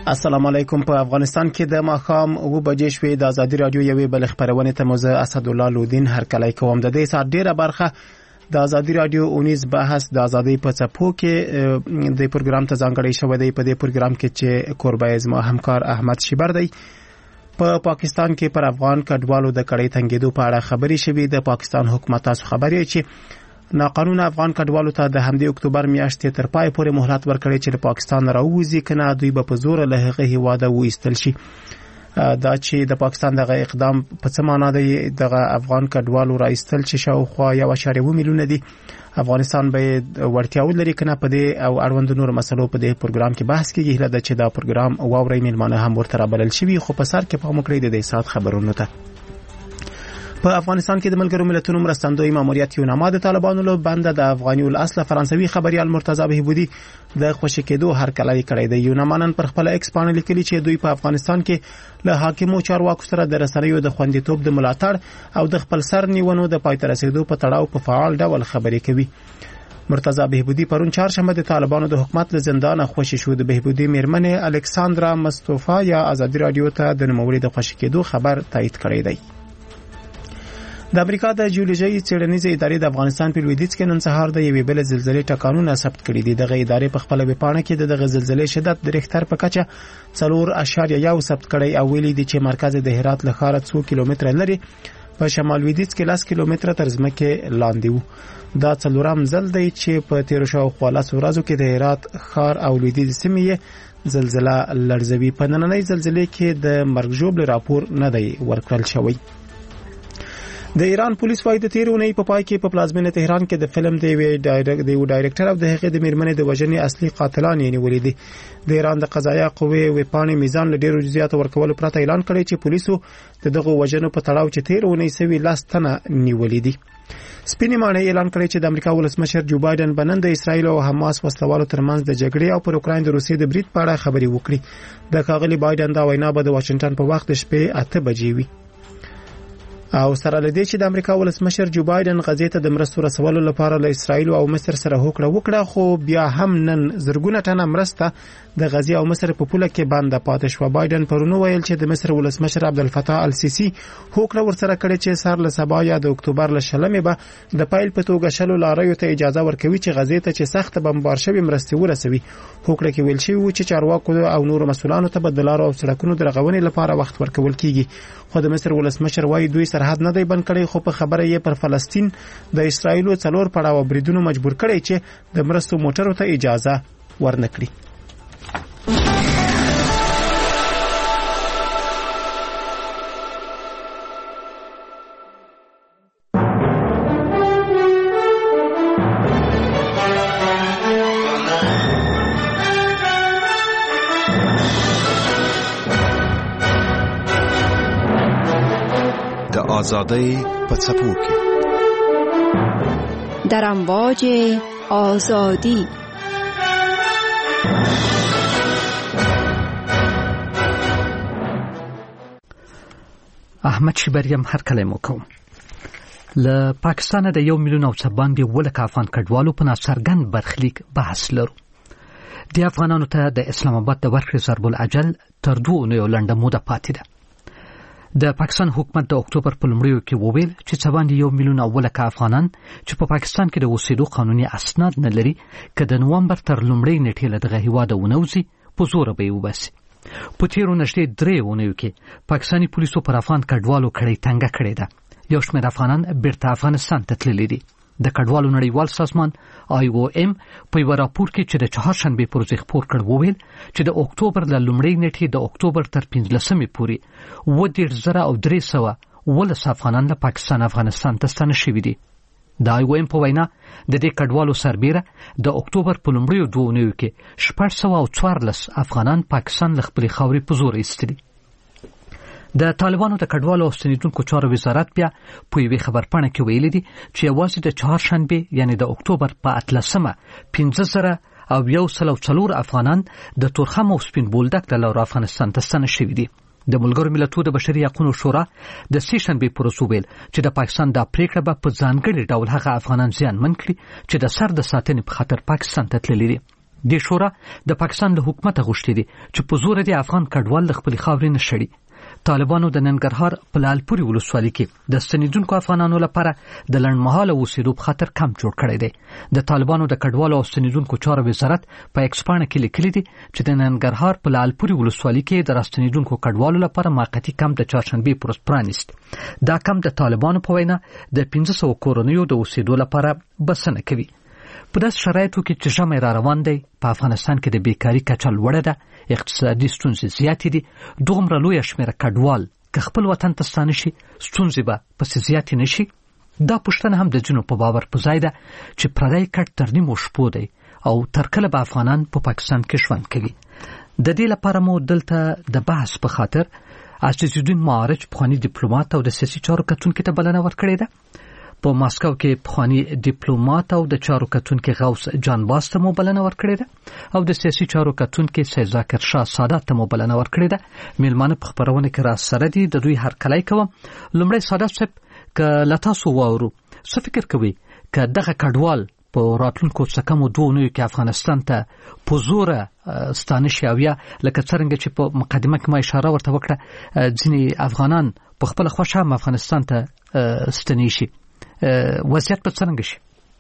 السلام علیکم. په افغانستان کې د ماښام 9 بجې شوې د ازادي رادیو یوې بل خبرونه ته موزه اسد الله لودین هر کله کوم د دې سات ډیره برخه د ازادي رادیو 19 بحث د ازادي په څپو کې د پروګرام ته ځانګړی شوی دی. په دې پروګرام کې چې قربای زما همکار احمد شیبر دی په پاکستان کې پر افغان کډوالو د کړې تنګېدو په اړه خبري شوې. د پاکستان حکومت تاسو خبري چې ناقانونه افغان کډوالو ته د همدې اکتوبر میاشتې تر پای پورې مهلت ورکړي چې د پاکستان راوځي کنه دوی به په زور له هغه هیواده وېستل شي. دا چې د پاکستان دغه اقدام په څه معنا دی؟ دغه افغان کډوالو راایستل چې شاوخوا 1.2 میلیون دي. افغانستان به ورتیا ولري کنه په دې او اړوند نور مسلو په دې پروګرام کې بحث کیږي. هله چې دا پروګرام واوري میلمانه هم ورته رابلل شي. خو په سر کې په مکړې د سات خبرونو ته په افغانستان کې د ملګرو ملتونو مرستندوی ماموریت یوناما د طالبانو له بنده د افغاني الاصل فرانسوي خبريال مرتضی بهبودي د خوشی کېدو هر کله کړی دی. یوناما نن پر خپل ایکس باندې لیکلي چې دوی په افغانستان کې له حاکمو چارواکو سره د رسنیو د خوندیتوب د ملاتړ او د خپل سر نیونو د پای ته رسیدو په تړاو په فعال ډول خبرې کوي. مرتضی بهبودي پرون چهارشنبه د طالبانو د حکومت له زندان خوشی شو. د بهبودي میرمنې الکساندرا مصطفی یا ازادي رادیو ته د نوموړي د خوشی کېدو خبر تایید کړی دی. د امریکا د جیولوژي څېړنیزې ادارې د افغانستان په لویدیځ کې نن سهار د یوې بل زلزلې ټکانونه ثبت کړي دي. دغه ادارې په خپل ویبپاڼه کې دغه زلزلې شدت د ریختر په کچه 4.1 ثبت کړي او ویلي دي چې مرکز د هرات له ښاره 2 کیلومتره لري په شمال لویدیځ کې 10 کیلومتره تر ځمکې لاندې وو. دا څلورم ځل دی چې په 13 ورځو کې د هرات ښار او لویدیځ سیمې زلزلہ لړزوي. په نننۍ زلزلې کې د مرګ ژوبل راپور نه دی ورکړل شوی. د ایران پولیس وايي د تیرونی په پای کې په پلازمینه تهران کې د فلم د یو ډایرکټر او د هغې د میرمنې د وژنې اصلي قاتلان یې نیولې دي. د ایران د قضایه قوې وپاڼې میزان له ډیرو جزئیاتو ورکولو پرته اعلان کړی چې پولیسو د دغه وژنو په تړاو چې تیرونی سوي لاس تنه نیولې دي. سپینې ماڼۍ اعلان کړی چې د امریکا ولسمشر جو بایدن بنن د اسرایل او حماس وسلوالو ترمنځ د جګړې او پر اوکراین د روسیې د برید په اړه خبري وکړي. د ښاغلي بایدن دا وینا به د واشنگټن په وخت د شپې 8 بجې وي. او سره لدې چې د امریکا ولسمشر جو بایدن غزې ته د مرستو رسولو لپاره له اسرایل او مصر سره هوکړه وکړه، خو بیا هم نن زرګونه ټنه مرسته د غزې او مصر په پوله کې بنده پاتې شو. بایدن پرونو ویل چې د مصر ولسمشر عبدالفتاح السیسی هوکړه ورسره کړې چې سر له سبا یا د اکتوبر له شلمې به د پایل په توګه شلو لاریو ته اجازه ورکوي چې غزې ته چې سخت بمبار شوی مرستې ورسوي. هوکړه کې ویل شوی و چې چارواکو او نور مسؤلانو ته د لارو او سړکونو د رغونې لپاره وخت ورکول کیږي. خو د مصر ولسمشر وايي دوی سرحد نه دی بند کړی، خو په خبره یې پر فلسطین د اسرایل او څلور پړاو بریدونو مجبور کړي چې د مرستو موټرو ته اجازه ورنکړي. آزادی په څپو کې در امواج آزادی. احمد شیبریم هر کلمو کوم. له پاکستان د 1 میلیون او څه باندې ولک افغان کډوالو په ناڅرګند برخلیک بحث لرو. د افغانانو ته د اسلام آباد د ورکړې ضرب العجل تر 2 اونیو لنډه موده پاتې ده. د پاکستان حکومت د اکتوبر په لومړیو کې وویل چې څه باندې 1 میلیون اولک افغانان چې په پاکستان کې د اوسېدو قانوني اسناد نه لري که د نومبر تر لومړۍ نیټې له دغه هیواده ونوځي په زوره به یې وباسي. په تیرو نږدې 3 اونیو کې پاکستاني پولیسو پر افغان کډوالو کړۍ تنګه کړې ده. یو شمېر افغانان بیرته افغانستان ته تللي دي. د کډوالو نړیوال سازمان IOM په یو راپور کې چې د چهارشنبې پر ورځ خپور کړ وویل چې د اکتوبر له لومړۍ نیټې د اکتوبر تر 15مې پورې 1,313 افغانان له پاکستان افغانستان ته ستانه شوي دي. د IOM په وینا د دې کډوالو سربیره د اکتوبر په لومړیو 2 اونیو کې 614 افغانان پاکستان له خپلې خاورې په زور ایستلي. د طالبانو د کډوالو او ستنیدونکو چارو وزارت بیا په یوې خبرپاڼه کې ویلي دي چې یوازې د چهارشنبې یعنی د اکتوبر په 18مه 15,104 افغانان د تورخم او سپین بولدک له لارې افغانستان ته ستانه شوي دي. د ملګرو ملتونو د بشري حقوقو شورا د سهشنبې پر ورځ ویل چې د پاکستان د پریکړه به په ځانګړي ډول هغه افغانان زیانمن کړي چې د سر د ساتنې په خاطر پاکستان ته تللي دي. د شورا د پاکستان له حکومت غوښتي دي چې په زور د افغان کډوال د خپل خاورې نه شړي. طالبانو د ننګرهار په لالپوري ولسوالۍ کې د ستنیدونکو افغانانو لپاره د لنډمهاله اوسېدو په خاطر کمپ جوړ کړی دی. د طالبانو د کډوالو او ستنیدونکو چارو وزارت په ایکس پاڼه کې لیکلي دي چې د ننګرهار په لالپوري ولسوالۍ کې د راستنیدونکو کډوالو لپاره موقتي کمپ د چهارشنبې پر ورځ پرانیست. دا کمپ د طالبانو په وینا د 1500 کورنیو د اوسېدو لپاره بسنه کوي. په داسې شرایطو کې چې ژمی را روان دی، په افغانستان کې د بیکاري کچه لوړه ده، اقتصادي ستونزې زیاتې دي، دومره لویه شمېره کډوال که خپل وطن ته ستانه شي ستونزې به پسې زیاتې نه شي. دا پوښتنه هم د ځینو په باور په ځای ده چې پردی کډ تر نیمو شپو دی او تر کله به افغانان په پاکستان کې ژوند کوي. د دې لپاره مو دلته د بحث په خاطر عزیزالدین معارج پخوانی ډیپلوماټ او د سیاسي چارو کتونکي ته بلنه ورکړې ده. په ماسکو کې پخوانی ډیپلوماټ او د چارو کتونکي غوث جان باس ته مو بلنه ورکړې ده او د سیاسي چارو کتونکي سید ذاکر شاه سادات ته مو بلنه ورکړې ده. میلمانه په خبرونه کې را سره دي، د دوی هرکلی کوم. لومړی سادات صاحب، که له تاسو واورو څه فکر کوئ که دغه کډوال په راتلونکو څه کمو 2 اونیو کې افغانستان ته په زوره ستانه شي او یا لکه څرنګه چې په مقدمه کې ما اشاره ورته وکړه ځینې افغانان په خپله خوښه هم افغانستان ته ستنې شي، وضعیت به څرنګه شي؟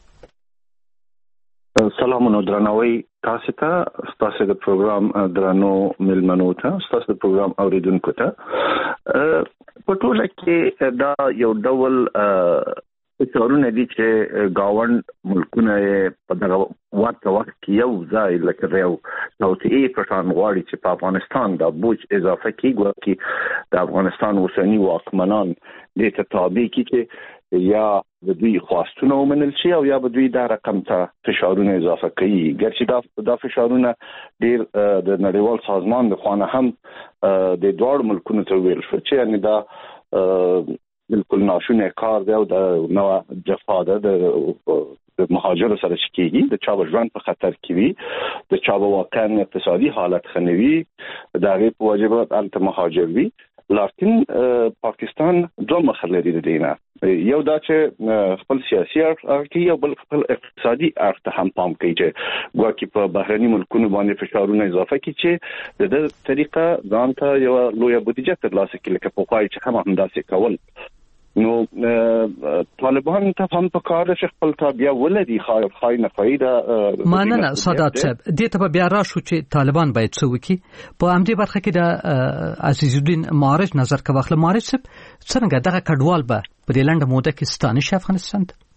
سلامونه درناوی تاسو ته، ستاسو د پروګرام درنو میلمنو ته، ستاسو د پروګرام اوریدونکو ته. په ټوله کې دا یو ډول فشارونه دي چې گاوند ملکونه په دغه وخت کې یو ځای لکه یو توطئې پټان غواړي چې په افغانستان د بوج اضافه کیږي چې د افغانستان اوسنی واکمنان دې ته تابع کړي چې یا د دوی خواستونه ومنل شي او یا به دوی دا رقم ته فشارونه اضافه کوي. ګرچې دا فشارونه ډیر د نړیوال سازمان د خوانه هم د دوړ ملکونو ته ویل شو چې یعنی دا بالکل ناشونه کار دی او د نو جفا ده د مهاجر سره شکیږي، د چا ژوند په خطر کې وي، د چا واقعا اقتصادي حالت خنوي، دا غي په واجبات الته مهاجر وي. لکن پاکستان دوه مخ لري د دینه، یو دا چې خپل سیاسي اړخ کې او بل خپل اقتصادي اړخ ته هم پام کوي چې ګواکې په بهرني ملکونو باندې فشارونه اضافه کوي چې د دې طریقه ځان ته یو لویه بودیجه ترلاسه کړي لکه په پای چې هم همداسې کول. نو طالبان ته هم په کار چې خپل تابع ولدي خای نه فائدہ مانه سادات صاحب دې ته بیا راشو چې طالبان باید څه وکړي. په همدې برخه کې د عزیزالدین معارج نظر کا واخله. معارج صاحب څنګه دغه کډوال به په دې لنډه موده کې ستانه شي افغانستان ته؟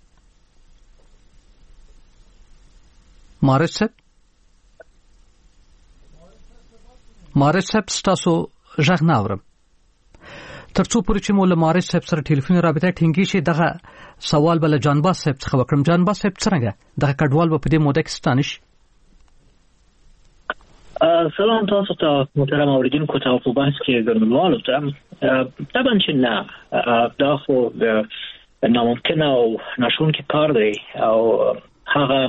معارج صاحب ستاسو ژغ نه اورم. ترڅو پورې چې مو له معارج صاحب سره ټلیفوني رابطه ټینګي شي دغه سوال بل جانباز صاحب څخه وکړم. جانباز صاحب څنګه دغه کډوال په دې موده کې ستانه شي؟ سلام تاسو ته محترم اوریدونکو ته په بحث کې ګرځولو ته طبعا چې نه دا خو ناممکن او ناشونکی کار دی او هغه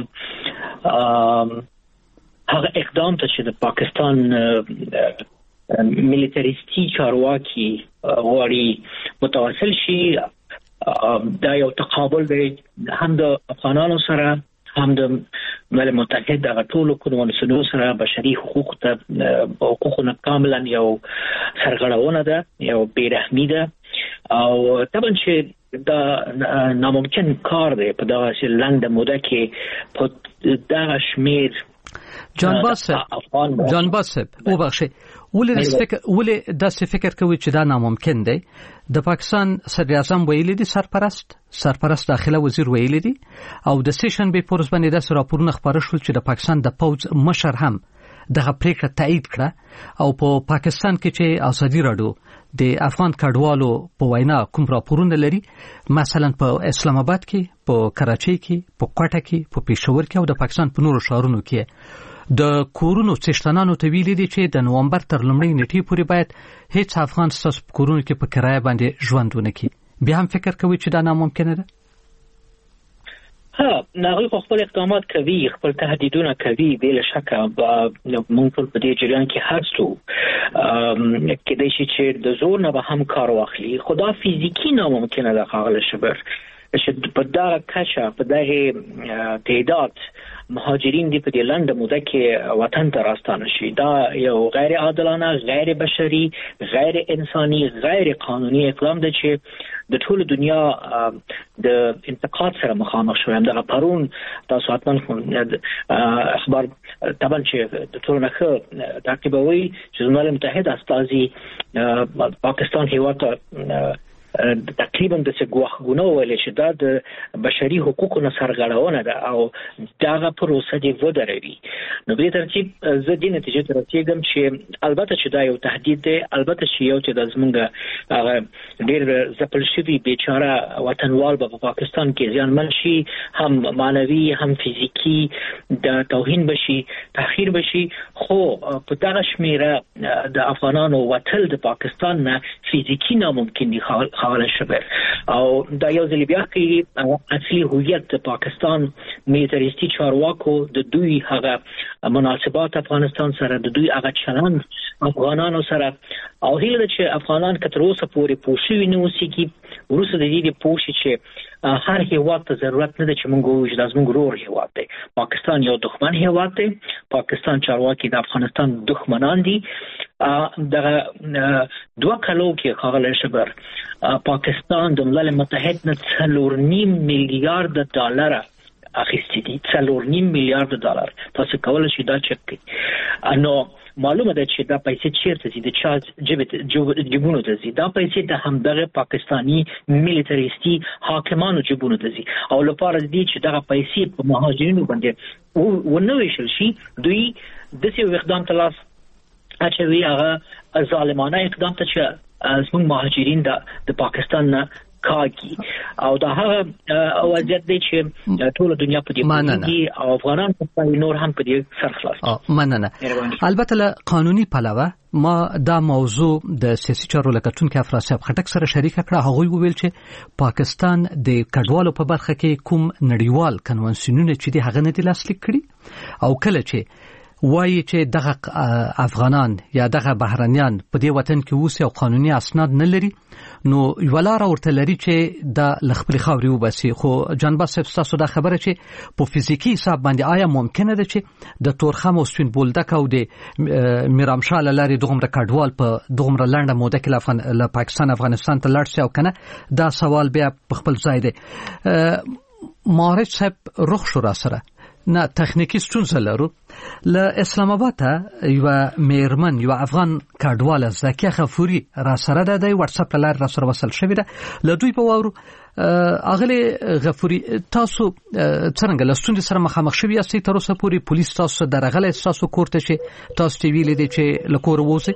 اقدام ته چې د پاکستان ملیتاریستی چارواکي غواړي متواصل شي دا یو تقابل دی هم د افغانانو سره هم د ملل متحد د ټولو کنوانسیونونو سره بشري حقوق ته حقوقونه کاملا یو سرغړونه ده، یو بیرحمي ده او طبعا چې دا ناممکن کار دی په دغه لنډه موده کې په دغه شمیر. جانباز صاحب وبخښئ ولې داسې فکر کوي چې دا ناممکن دی؟ د پاکستان صدر اعظم ویلي دي، سرپرست داخله وزیر ویلي دي او د سیشن به پورس باندې داسې راپورونه خبره شول چې د پاکستان د پوځ مشر هم دغه پریکړه تایید کړه او په پاکستان کې چې ازادي راډیو د افغان کډوالو په وینا کوم راپورونه لري، مثلا په اسلام آباد کې، په کراچۍ کې، په کوټه کې، په پېښور کې او د پاکستان په نورو ښارونو کې د کورونو څښتنانو ته ویلي دي چې د نومبر تر لومړۍ نیټې پورې باید هیڅ افغان ستاسو په کورونو کې په کرایه باندې ژوند ونه کړي. بیا هم فکر کوي چې دا ناممکنه ده؟ هغوی خپل اقدامات کوي، خپل تهدیدونه کوي، بلا شکه موږ ټول په دې جریان کې هستو کېدای شي چې د زور نه به هم کار واخلي، خو دا فیزیکي ناممکنه ده ښاغلی شبر چې په دغه کچه په دغه تعداد مهاجرین دی په دې لنډه موده کې وطن ته راستانه شي دا یو غیر عادلانه، غیر بشري، غیر انساني، غیر قانوني اقدام دی چې د ټول دنیا د انتقاد سره مخامخ شوی. همدغه پرون تاسو حتما اخبار طبعا چې د ټول نه تعقیبوي چې ملل متحده استازي پاکستان هیواد تقریبا د څګوخګونه ویل چې دا د بشري حقوقو سرغړونه ده او داغه پروسه دی ودروي. نو په ترتیب زه د نتیجې ته رسیدم چې البته چې دا یو تهدید دی، البته چې یو چې د زمونږ ډېر ځپل شوي بیچاره وطنوال په پاکستان کې زیانمن شي، هم معنوي هم فزیکی د توهین بشي، تحقیر بشي، خو په دغه شمیره د افغانانو وتل د پاکستان نه فزیکی ناممکن دي حواله شوه. او دا یو ځل بیا کې اصلي هویت د پاکستان میلیټریستي چارواکو د دوی هغه مناسبات افغانستان سره، د دوی هغه چلند افغانانو سره، او هیله چې افغانان کتر اوسه پورې پوښي نه اوسېږي وروسته د دې پوښي چې هر هیواد ته ضرورت نه ده چې موږ ووایو چې زموږ ورور هیواد دی. پاکستان یو دښمن هیواد دی، پاکستان چارواکي د افغانستان دښمنان دي. دغه 2 کالو کې ښاغلی شبر پاکستان د ملل متحد نه 4.5 میلیارډ ډالر اخیستي دي، 4.5 میلیارډ ډالر. تاسو کولای شئ دا چک کړئ. نو معلومه ده چې دا پیسې چیرته دي، د چا جیبونو ته ځي. دا پیسې د همدغه پاکستانی میلیټریستي حاکمانو جیبونو ته ځي او لپاره دي چې دغه پیسې په مهاجرینو باندې ونه ویشل شي. دوی داسې یو اقدام ته لاس اچوي، هغه ظالمانه اقدام ته چې زموږ مهاجرین د پاکستان نه کاږي. او دا هغه وضعیت دی چې ټول دنیا په دې باندې او افغانان په نور هم په دې سرخلاص. مننه. البته له قانوني پلوه ما دا موضوع د سیاسي چارو لکټونکو افراسیاب خټک سره شریک کړه. هغه ویل چې پاکستان د کډوالو په برخه کې کوم نړیوال کنوانسیونونه چې دی هغه نه دی لاسلیک کړي، او کله چې وایي چې دغه افغانان یا دغه بهرنیان په دې وطن کې اوسي او قانوني اسناد نه لري، نو یو لار ورته لري چې د لخپل خاوري وباسي. خو جنبه تاسو دا خبره چې په فزیکی حساب باندې آیا ممکنه ده چې د تورخم او سپین بولدک او د میرامشاه لاري دغمره کډوال په دغمره لنډه موده کې له پاکستان افغانستان ته لاړ شي او کنه؟ دا سوال بیا په خپل ځای دی. مارج صاحب رخ شو را سره نه تخنیکی ستونزه لرو. له اسلام آباد یو میرمن یو افغان کډواله زکیه غفوري را سره ده، د واتس اپ لار را سره وصل شوی ده. له دوی په وورو اغلی غفوري تاسو څنګه له ستونزې سره مخامخ شوی یاستئ؟ تر اوسه پورې پولیس تاسو درغله تاسو کوړته شي تاسو ویلې دي چې له کور ووځي؟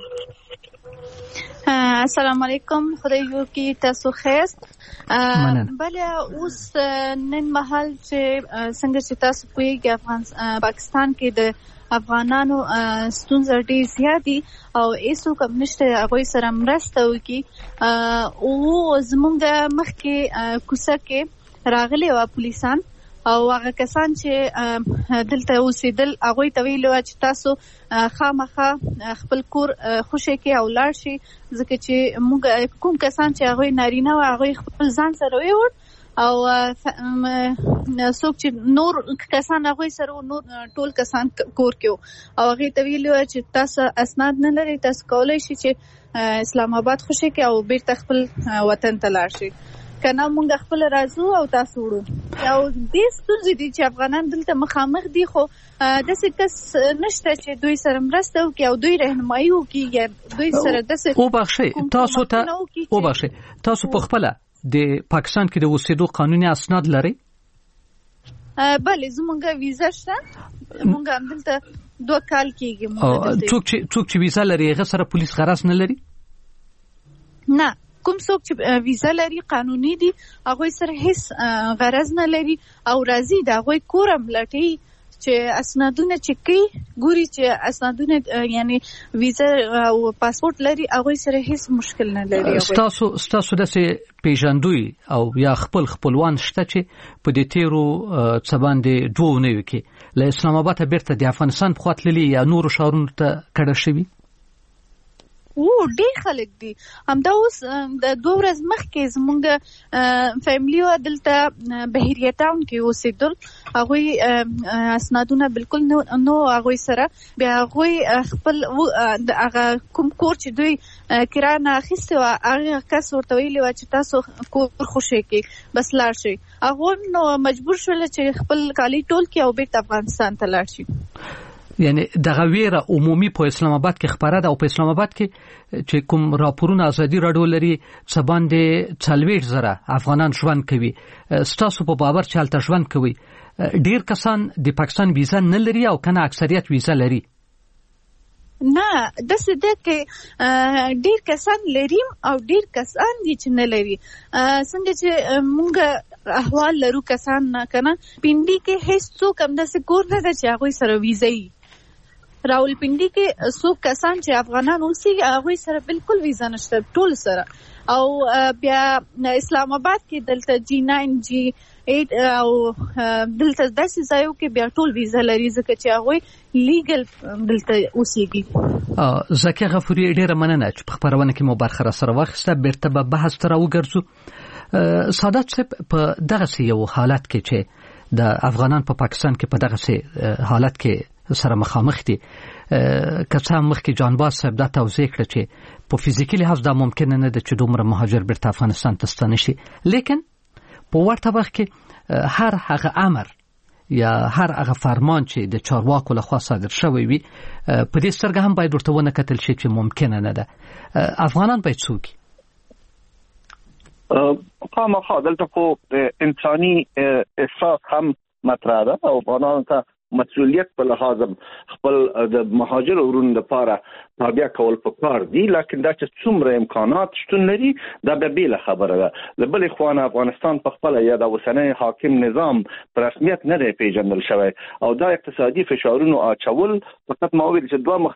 السلام علیکم، خدای یو کی تاسو خیست. بله اوس نن مهال چې څنګه چې تاسو پوهیږئ پاکستان کې د افغانانو ستونزې ډېرې زیات دي او هیڅوک هم نشته هغوی سره مرسته وکړي. او زموږ مخکې کوڅه کې راغلي وو پولیسان او هغه کسان چې دلته اوسېدل هغوی ته ویلي وو چې تاسو خامخا خپل کور خوشی کې او لاړ شي، ځکه چې موږ کوم کسان چې هغوی نارینه وو هغوی خپل ځان سره ویوړ او څوک چې نور کسان هغوی سره نور ټول کسان کور کې وو او هغوی ته ویلي وو چې تاسو اسناد نه لرئ، تاسو کولی شئ چې اسلام آباد خوشی کې او بیرته خپل وطن ته لاړ شئ، کنه مونږ خپل راځو او تاسو وړو. او دې ستونزې دي چې افغانان دلته مخامخ دي، خو داسې کس نشته چې دوی سره مرسته وکړي او دوی رهنمایي وکړي یا دوی سره داسې وبخښئ تاسو ته وبخښئ تاسو په خپله د پاکستان کې د اوسېدو قانوني اسناد لرئ؟ بله زمونږ ویزا شته، مونږ هم دلته 2 کال کېږي. څوک چې ویزا لري هغه سره پولیس غرض نه لري؟ نه، کوم څوک چې ویزا لري قانوني دي هغوی سره هیڅ غرض نه لري او راځي د هغوی کور هم لټوي چې اسنادونه چک کوي، ګوري چې اسنادونه یعنی ویزا او پاسپورت لري، هغوی سره هیڅ مشکل نه لري. ستاسو داسې پیژندوی او یا خپلوان شته چې په دې تیرو څه باندې 2 اونیو کې له اسلام آباد بیرته د افغانستان په خوا تللي یا نورو ښارونو ته کډه شوي؟ ډېر خلک دي. همدا اوس د 2 ورځې مخکې زمونږ فیملی و دلته بحیریه ټاون کې اوسېدل. هغوی اسنادونه بالکل نو هغوی سره بیا هغوی خپل هغه کوم کور چې دوی کرایه نه اخیستی وه هغه کس ورته ویلي وه چې تاسو کور خوشی کې بس لاړ شئ. هغوی نو مجبور شول چې خپل کالي ټول کړي او بیرته افغانستان ته لاړ شي. یعنی دغه ویره عمومي په اسلام آباد کې خبره ده او په اسلام آباد کې چې کوم راپورونه ازادي راډیو لري څه باندې 40,000 افغانان ژوند کوي. ستاسو په باور چې هلته ژوند کوي ډیر کسان د پاکستان ویزا نه لري او کنه اکثریت ویزا لري؟ نه داسې ده کې ډیر کسان لري او ډیر کسان دي چې نه لري. څنګه چې مونږ احوال لرو کسان نه کنه پنډي کې هیڅ څوک هم داسې کور نه ده چې هغوی سره ویزا وي. راولپنډي کې څوک کسان چې افغانان اوسېږي هغوی سره بالکل ویزا نشته ټول سره. او بیا اسلام آباد کې دلته G9 G8 او دلته داسې ځایو کې بیا ټول ویزا لري ځکه چې هغوی لیګل دلته اوسېږي. زکیه غفوري ډېره مننه چې په خپرونه کې مو برخه راسره واخیسته. بیرته به بحث ته راوګرځو. سادات صاحب په دغسې یو حالت کې چې د افغانان په پاکستان کې په دغسې حالت کې سره مخامخ دي که څه مخکې جانباز صاحب دا توضیح کړه چې په فزیکي لحاظ دا ممکن نه ده چې دومره مهاجر بیرته افغانستان ته ستانه شي، لیکن په ورته وخت کې هر هغه امر یا هر هغه فرمان چې د چارواکو لخوا صادر شوی وي په دې سترګه هم باید ورته ونه کتل شي چې ممکنه نه ده. افغانان باید څوک خامخا دلته خو انساني احساس هم مطرح ده او افغانانو ته مسؤلیت په لحاظ خپل د مهاجر ورونو لپاره تابع کول پکار دي، لکه دا چې څومره امکانات شتون لري دا به بیله خبره ده. له بلې خوا افغانستان په خپله یا د اوسنی حاکم نظام په رسمیت نه دی پیژندل شوی او دا اقتصادي فشارونو اچول فقط ما ویل چې دوه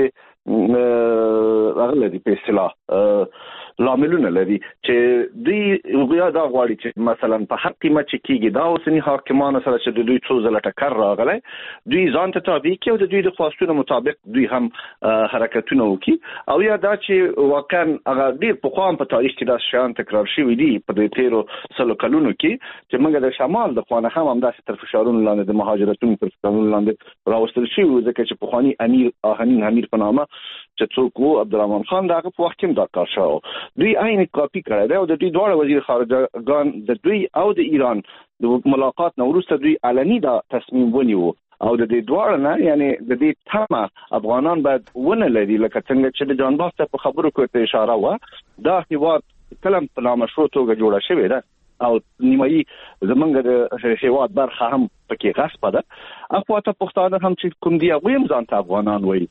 مختلفې هغه لري په اصطلاح لاملونه لري چې دوی بیا دا غواړي چې مثلا په هر قیمت چې کېږي دا اوسني حاکمانو سره چې د دوی څو ځله ټکر راغلی دوی ځان ته تابع کړي او د دوی د خواستونو مطابق دوی هم حرکتونه وکړي. او یا دا چې واقعا هغه ډېر پخوا په تاریخ کې داسې شیان تکرار شوي دي په دې تېرو سلو کلونو کې چې موږ د شمال د خوا نه هم همداسې تر فشارونو لاندې د مهاجرتونو تر فشارونو لاندې راوستل شوي وو ځکه چې پخواني امیر آهنین امیر په نامه چې څوک وو عبدالرحمن خان د هغه په وخت کې هم دا کار شوی. دوی عین کاپي کړی دی او د دوی دواړه وزیر خارجه د دوی او د ایران د ملاقات نه وروسته دوی علني دا تصمیم ونیو او د دې دواړه نه یعنی د دې تمه افغانان باید ونه لري لکه څنګه چې د جانباز ته په خبرو کې ته اشاره وه دا هیواد کلم په نامشروع توګه جوړه شوې ده او نیمایي زمونږ د هیواد برخه هم پکې غصبه ده. اخواته پښتانه هم چې کوم دي هغوی هم ځان ته افغانان وایي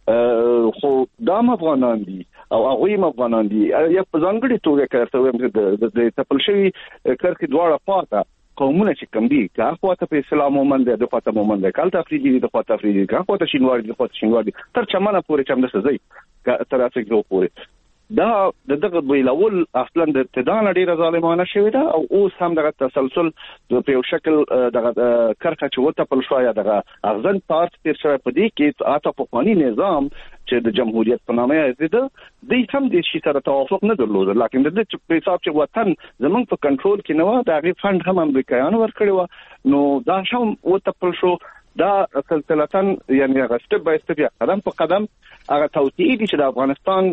خو دا هم افغانان دي او هغوی هم افغانان دي. یا په ځانګړې توګه که درته وایم د تپل شوي کرښې دواړه خواته قومونه چې کم دي که خواته په اسلام مومند دی د خواته مومند دی که هلته افریدي دي د خواته افریدي دي که خواته شینوار دي د خواته شینوار دي تر چمنه پورې چې همداسې ځئ تر اڅکزو پورې. دا د دغه بیلول اصلا د ابتدا نه ډېره ظالمانه شوې ده او اوس هم دغه تسلسل په یو شکل دغه کرښه چې وتپل شوه یا دغه اغزن پارت تېر شوی په دې کې حتی پخواني نظام چې د جمهوریت په نامه یادېده دوی هم دې شي سره توافق نه درلوده لکن د دې په حساب چې وطن زموږ په کنټرول کې نه وه د هغې فنډ هم امریکایانو ورکړې وه نو دا هم وتپل شو. دا سلسلتاً یعنی هغه سټپ بای سټپ یا قدم په قدم هغه توطئې دي چې د افغانستان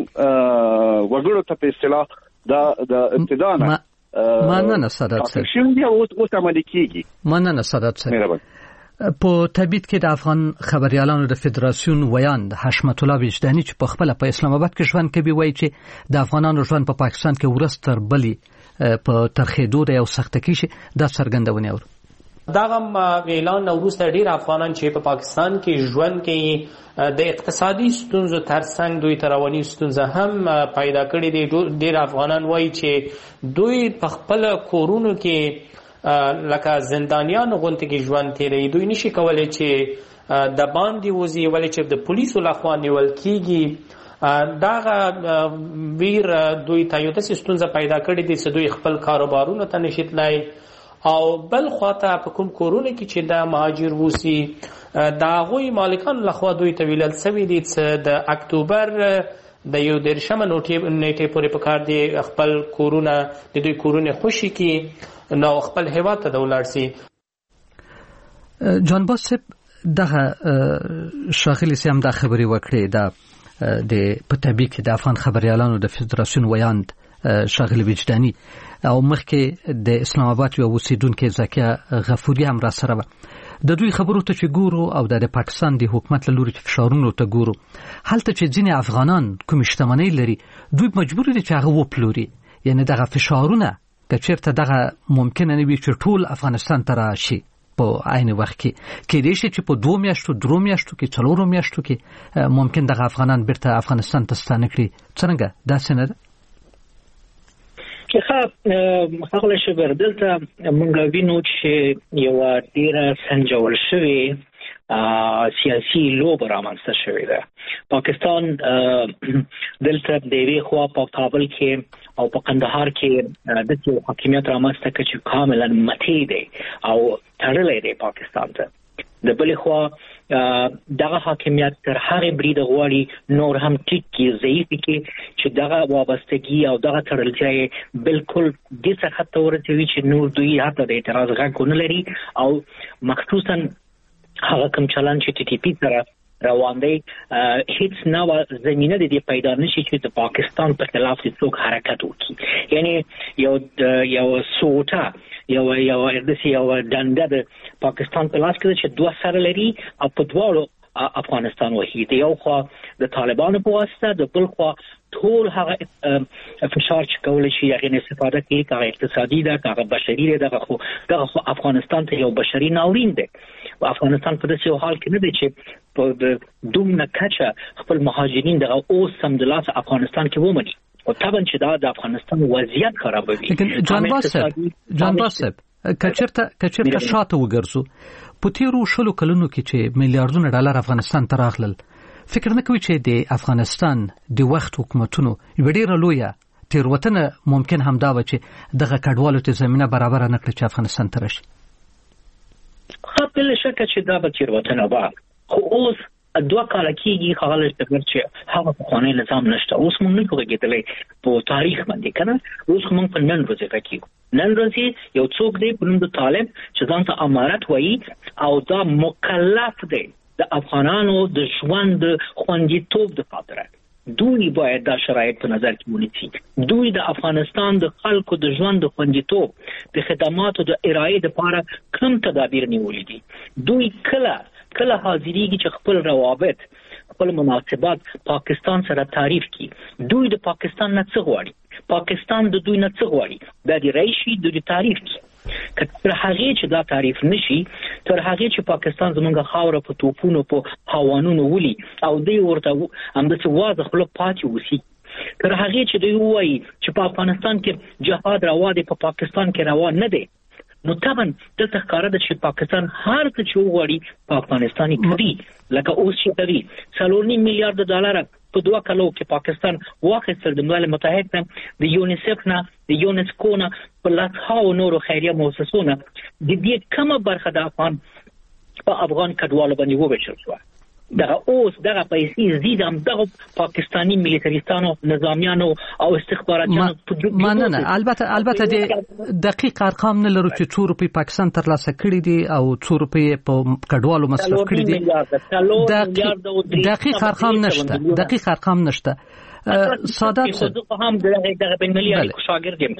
وګړو ته په اصطلاح د ابتدا نه مننه سادات صاحب شوم بیا اوس عملي کېږي. مننه سادات صاحب. په تبعید کې د افغان خبريالانو د فدراسیون ویاند حشمت الله وجداني چې په خپل په اسلام آباد کې ژوند کوي وایي چې د افغانانو ژوند په پاکستان کې ورستر بلی په ترخېدو د یو سخته کې شي دا څرګندونه اور دغه اعلان وروسته ډیر افغانان چې په پاکستان کې ژوند کوي د اقتصادي ستونزو ترڅنګ دوی رواني ستونزه هم پیدا کړې دي. ډیر افغانان وایي چې دوی په خپل کورونو کې لکه زندانیان غونډه کې ژوند تیروي. دوی نشي کولای چې د باندې وځي ولې چې د پولیسو لخوا نیول کیږي. دغه ویر دوی ته یو داسې ستونزه پیدا کړې دي چې دوی خپل کاروبارونو ته نشي تلای او بل خواته په کوم کورونه کې چې د مهاجر ووسي د هغوی مالکان لخوا دوی ته ویلل سوي دي چې د اکتوبر د یو دیرشمه نیټې پورې په کار دی خپل کورونه د دوی کورونه خوشي کی نو خپل هیواد ته د ولاړ سي. جان باسب دغه شاغلی سیم د خبري وکړي د په طبي کې د افغان خبريالانو د فدراسیون ویاند شاغلی وجداني او مخکې د اسلام آباد یو اوسیدونکو زکیه غفوري هم را سره و. د دوی خبرو ته چې ګورو او د پاکستان د حکومت له لوري فشارونو ته ګورو، هلته چې ځینې افغانان کوم شتمنۍ لري دوی مجبور دي چې هغه وپلوري. یعنی دغه فشارونه که چېرته دغه ممکن نه وي چې ټول افغانستان ته راشي په عین وخت کې کېدای شي چې په 2 میاشتو 3 میاشتو کې 4 میاشتو کې ممکن دغه افغانان بیرته افغانستان ته ستانه کړي. څنګه داسې نه ده؟ خغله شبر دلته مونږ وینو چې یو ډیره سنجول شوی سیاسي لوبه رامنځته شوې ده. پاکستان دلته د یوې خوا په کابل کې او په قندهار کې د حاکمیت رامنځته کړي چې کاملا متي دی او تړلی دی پاکستان ته. د بلې خوا دغه حاکمیت تر هغه برید غواړي نور هم ټیک کې ضعیف کې چې دغه وابستګي او دغه تړلتیا بالکل د سرحد ته ورسوي چې نور دوی حتی د اعتراض غږ نه لري او مخصوصا هغه کوم چلن چې ټي ټي پی سره روان دی هیڅ نو زمينه د دې پیدا نشي چې د پاکستان په خلاف څوک حرکت وکړي. یعنی یو سوټه یو دنده د پاکستان په لاس کې چې دوه سره لري او په دواړو افغانستان وحید یو خو د طالبانو په واسطه د بل خو ټول هغه فشار چې کول شي هغه استفاده کوي هغه اقتصادي ده هغه بشري ده دغه افغانستان ته یو بشري ناورین ده. افغانستان په داسې حال کې نه دی چې په دومره کچه خپل مهاجرین دغه اوس هم د لاس افغانستان کې ومني او طبعا چې دا د افغانستان وضعیت خرابوي. لیکن جان باسب کچرته شاته وګرځو په تیرو شلو کلونو کې چې میلیارډونه ډالر افغانستان ته راغلل، فکر نه کوي چې د افغانستان د وخت حکومتونو ډیره لویه تیروتنه ممکن هم دا و چې دغه کډوالو ته زمينه برابر نه کړي چې افغانستان ته راشي؟ خپل شکه چې دا به تیروتنه و خو اوس 2 کال کېږي خغل چې هغه په قانوني نظام نشته. اوس موږ نه کوګېدلې په تاریخ باندې کنه. اوس موږ په نن ورځ کې نن ورځ یو څوک دی په نوم د طالب چې ځان ته امارت وایي او دا مکلف دی د افغانانو د ژوند خوندیتوب د خاطر. دوی باید دا شرایط په نظر کې ونیسي. دوی د افغانستان د خلکو د ژوند د خوندیتوب د خدماتو د ارائې لپاره کوم تدابیر نیولې دي. دوی کله حاضرېږي چې خپل روابط خپل مناسبات پاکستان سره تعریف کړي. دوی د پاکستان نه څه غواړي، پاکستان د دوی نه څه غواړي، دا د رئیسي د تعریف کړي. تر هغه چې دا تعریف نشي، تر هغه چې پاکستان زمونږ خاور په توپونو په هوانونو ولي او دوی ورته هم د واضح خپل پاتې وسی، تر هغه چې دوی وایي چې په افغانستان کې جهاد روا دی په پاکستان کې روا نه دی، نو طبعا دلته ښکاره ده چې پاکستان هر څه چې وغواړي په افغانستان کوي. لکه اوس چې کوي 4.5 میلیارډ ډالر په 2 کالو کې پاکستان واخیستل د ملل متحد نه، د یونیسف نه، د یونسکو نه، په لاسو نورو خیریه مؤسسونو د دې کومه برخه د افغان کډوالو باندې وویشل شو. دغه اوس دغه پیسې زیدم دغه پاکستانی ملیتاریستانو نظامیانو او استخباراتیانو مننه. البته د دقیق ارقام نه لرو چې 2 روپۍ پاکستان ترلاسه کړي دي او 2 روپۍ په کډوالو مصرف کړي دي. دقیق ارقام نشته. سادات هم دغه بین ملي اړیکو شاګردیم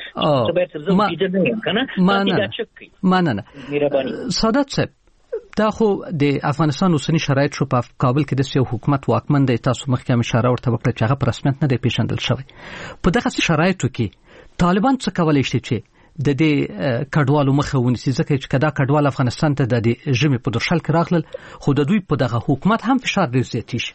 مننه. سادات صاحب دا خو د افغانستان اوسنی شرایط شو. په کابل کې د سیاسي حکومت واکمن دی، تاسو مخکې هم اشاره ورته وکړه چې هغه په رسمیت نه دی پیژندل شوی. په دغه شرایطو کې طالبان څه کولای شي چې د دې کډوالو مخه ونیسي؟ ځکه چې کدا کډوال افغانستان ته د ژمي په درشل کې راغلل خو د دوی په دغه حکومت هم فشار ډیر زیات شي.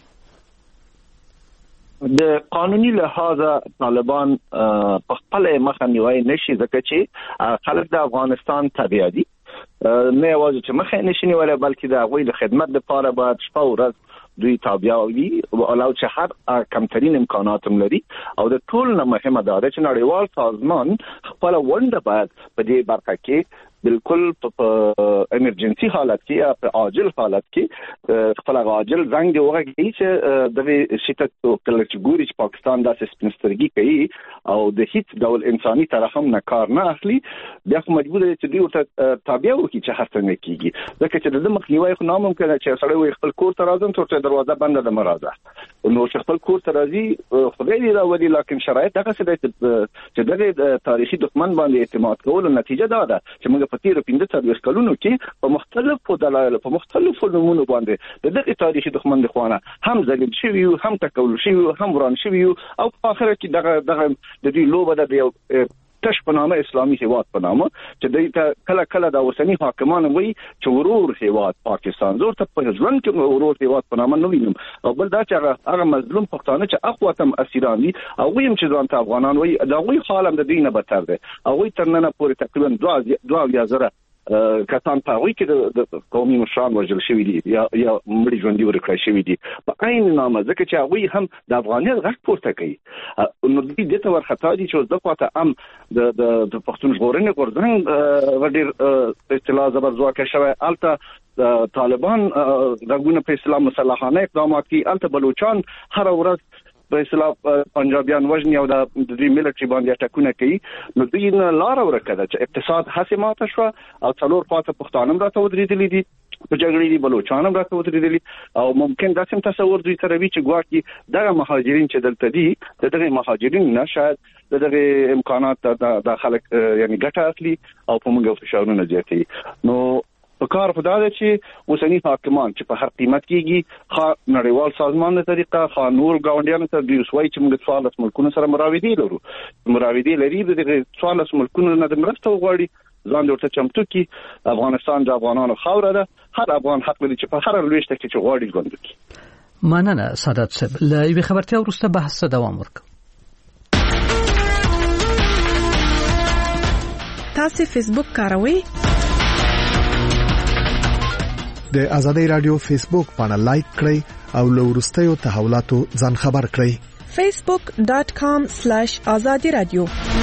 د قانوني لحاظ طالبان په خپل مخه نیوي نشي ځکه چې خلک د افغانستان تابع دي. نه یوازې چې مخه نشي نیولای بلکې د هغوی د خدمت لپاره باید شپه او ورځ دوی تابع وي او علاوه چې هر کمترین امکانات هم لري. او د ټول نه مهمه دا ده چې نړیوال سازمان خپل ونډه باید په دې برخه کې بالکل په ایمرجنسي حالت کې یا په عاجل حالت کې خپل عاجل زنګ دی وغږی چې د شتت کله چې ګوري چې پاکستان داسې سپینسترګي کوي او د هیڅ ډول انساني طرف هم نه کار نه اخلي بیا خو مجبور دی چې دوی ورته تابع وکړي چې هر څنګه کیږي ځکه چې د مخنیوي خو ناممکن چې سړی وي خپل کور ته راځم ترڅو دروازه بنده د مرزه نو چې خپل کور ته راځي خدای دې راولي لکه شرایط هغه څه چې د تاریخي دښمن باندې اعتماد کول نتیجه ده چې موږ په تیر 15 کلونو کې په مختلفو دلایلو په مختلفو نمونو باندې د دغه تاریخي دښمن د خوانه هم ذلیل شوی هم تکول شوی هم وران شوی او په اخر کې دغه د دې لوبه د یو تش په نامه اسلامي هیواد په نامه چې د کله د اوسنی حاکمان وي چې ورور هیواد پاکستان زور ته په ځوان کې ورور هیواد په نامه نو وینم او بل دا چې هغه مظلوم پښتانه چې اخواتم اسیران دي او ویم چې ځان ته افغانان وي دا غوي حالم د دینه بدتر دي او وي ترننه پورې تقریبا 2,000 کسان په وی کې د قومي مشران وژل شوی دي یا مړي ژوندۍ ورکړل شوی دي په عین نامه ځکه چې هغه هم د افغانیت غږ پورته کوي نو دې ته ورخطا دي چې د قوته ام د پښتون ژغورنې غورځنګ غډیر اصطلاح زبرځواکه شوی الته طالبان دغه په اسلام مسلحانه اقدامات کوي الته بلوچستان هر ورځ په اصطلاح پنجابیان وژني او د دې ملټري باندې اټکونه کوي نو دوی لار ورکړه چې اقتصاد حاسمات شو او څلور خواته پښتانم راته ودرېدلې دي په جګړې دي بلوچستان راته ودرېدلې او ممکن داسې تصور دوی سره وی چې ګواکې دغه مهاجرین چې دلته دي دغه مهاجرین نه شاید دغه امکانات د خلک یعنی ګټه اخلي او په موږ فشارونه زیاتوي نو په کار په دا ده چې اوسنی حاکمان چې په هر قیمت کېږي خا نړیوال سازمان د طریقه خا نور گاونډیانو ته د وسوي چې موږ 14 ملکونو سره مراودي لري د 14 ملکونو نه د مرسته وغواړي ځان ورته چمتو کی افغانستان د افغانانو خاوره ده هر افغان حق لري چې په هر لويشته کې چې غواړي ژوند وکړي مننه سادات صاحب له یوې خبرتیا وروسته بحث دوام ورکړو تاسو فیسبوک کاروئ د آزادۍ رادیو فیسبوک باندې لایک کړئ او له وروستیو تحولاتو ځان خبر کړئ facebook.com/azadi radio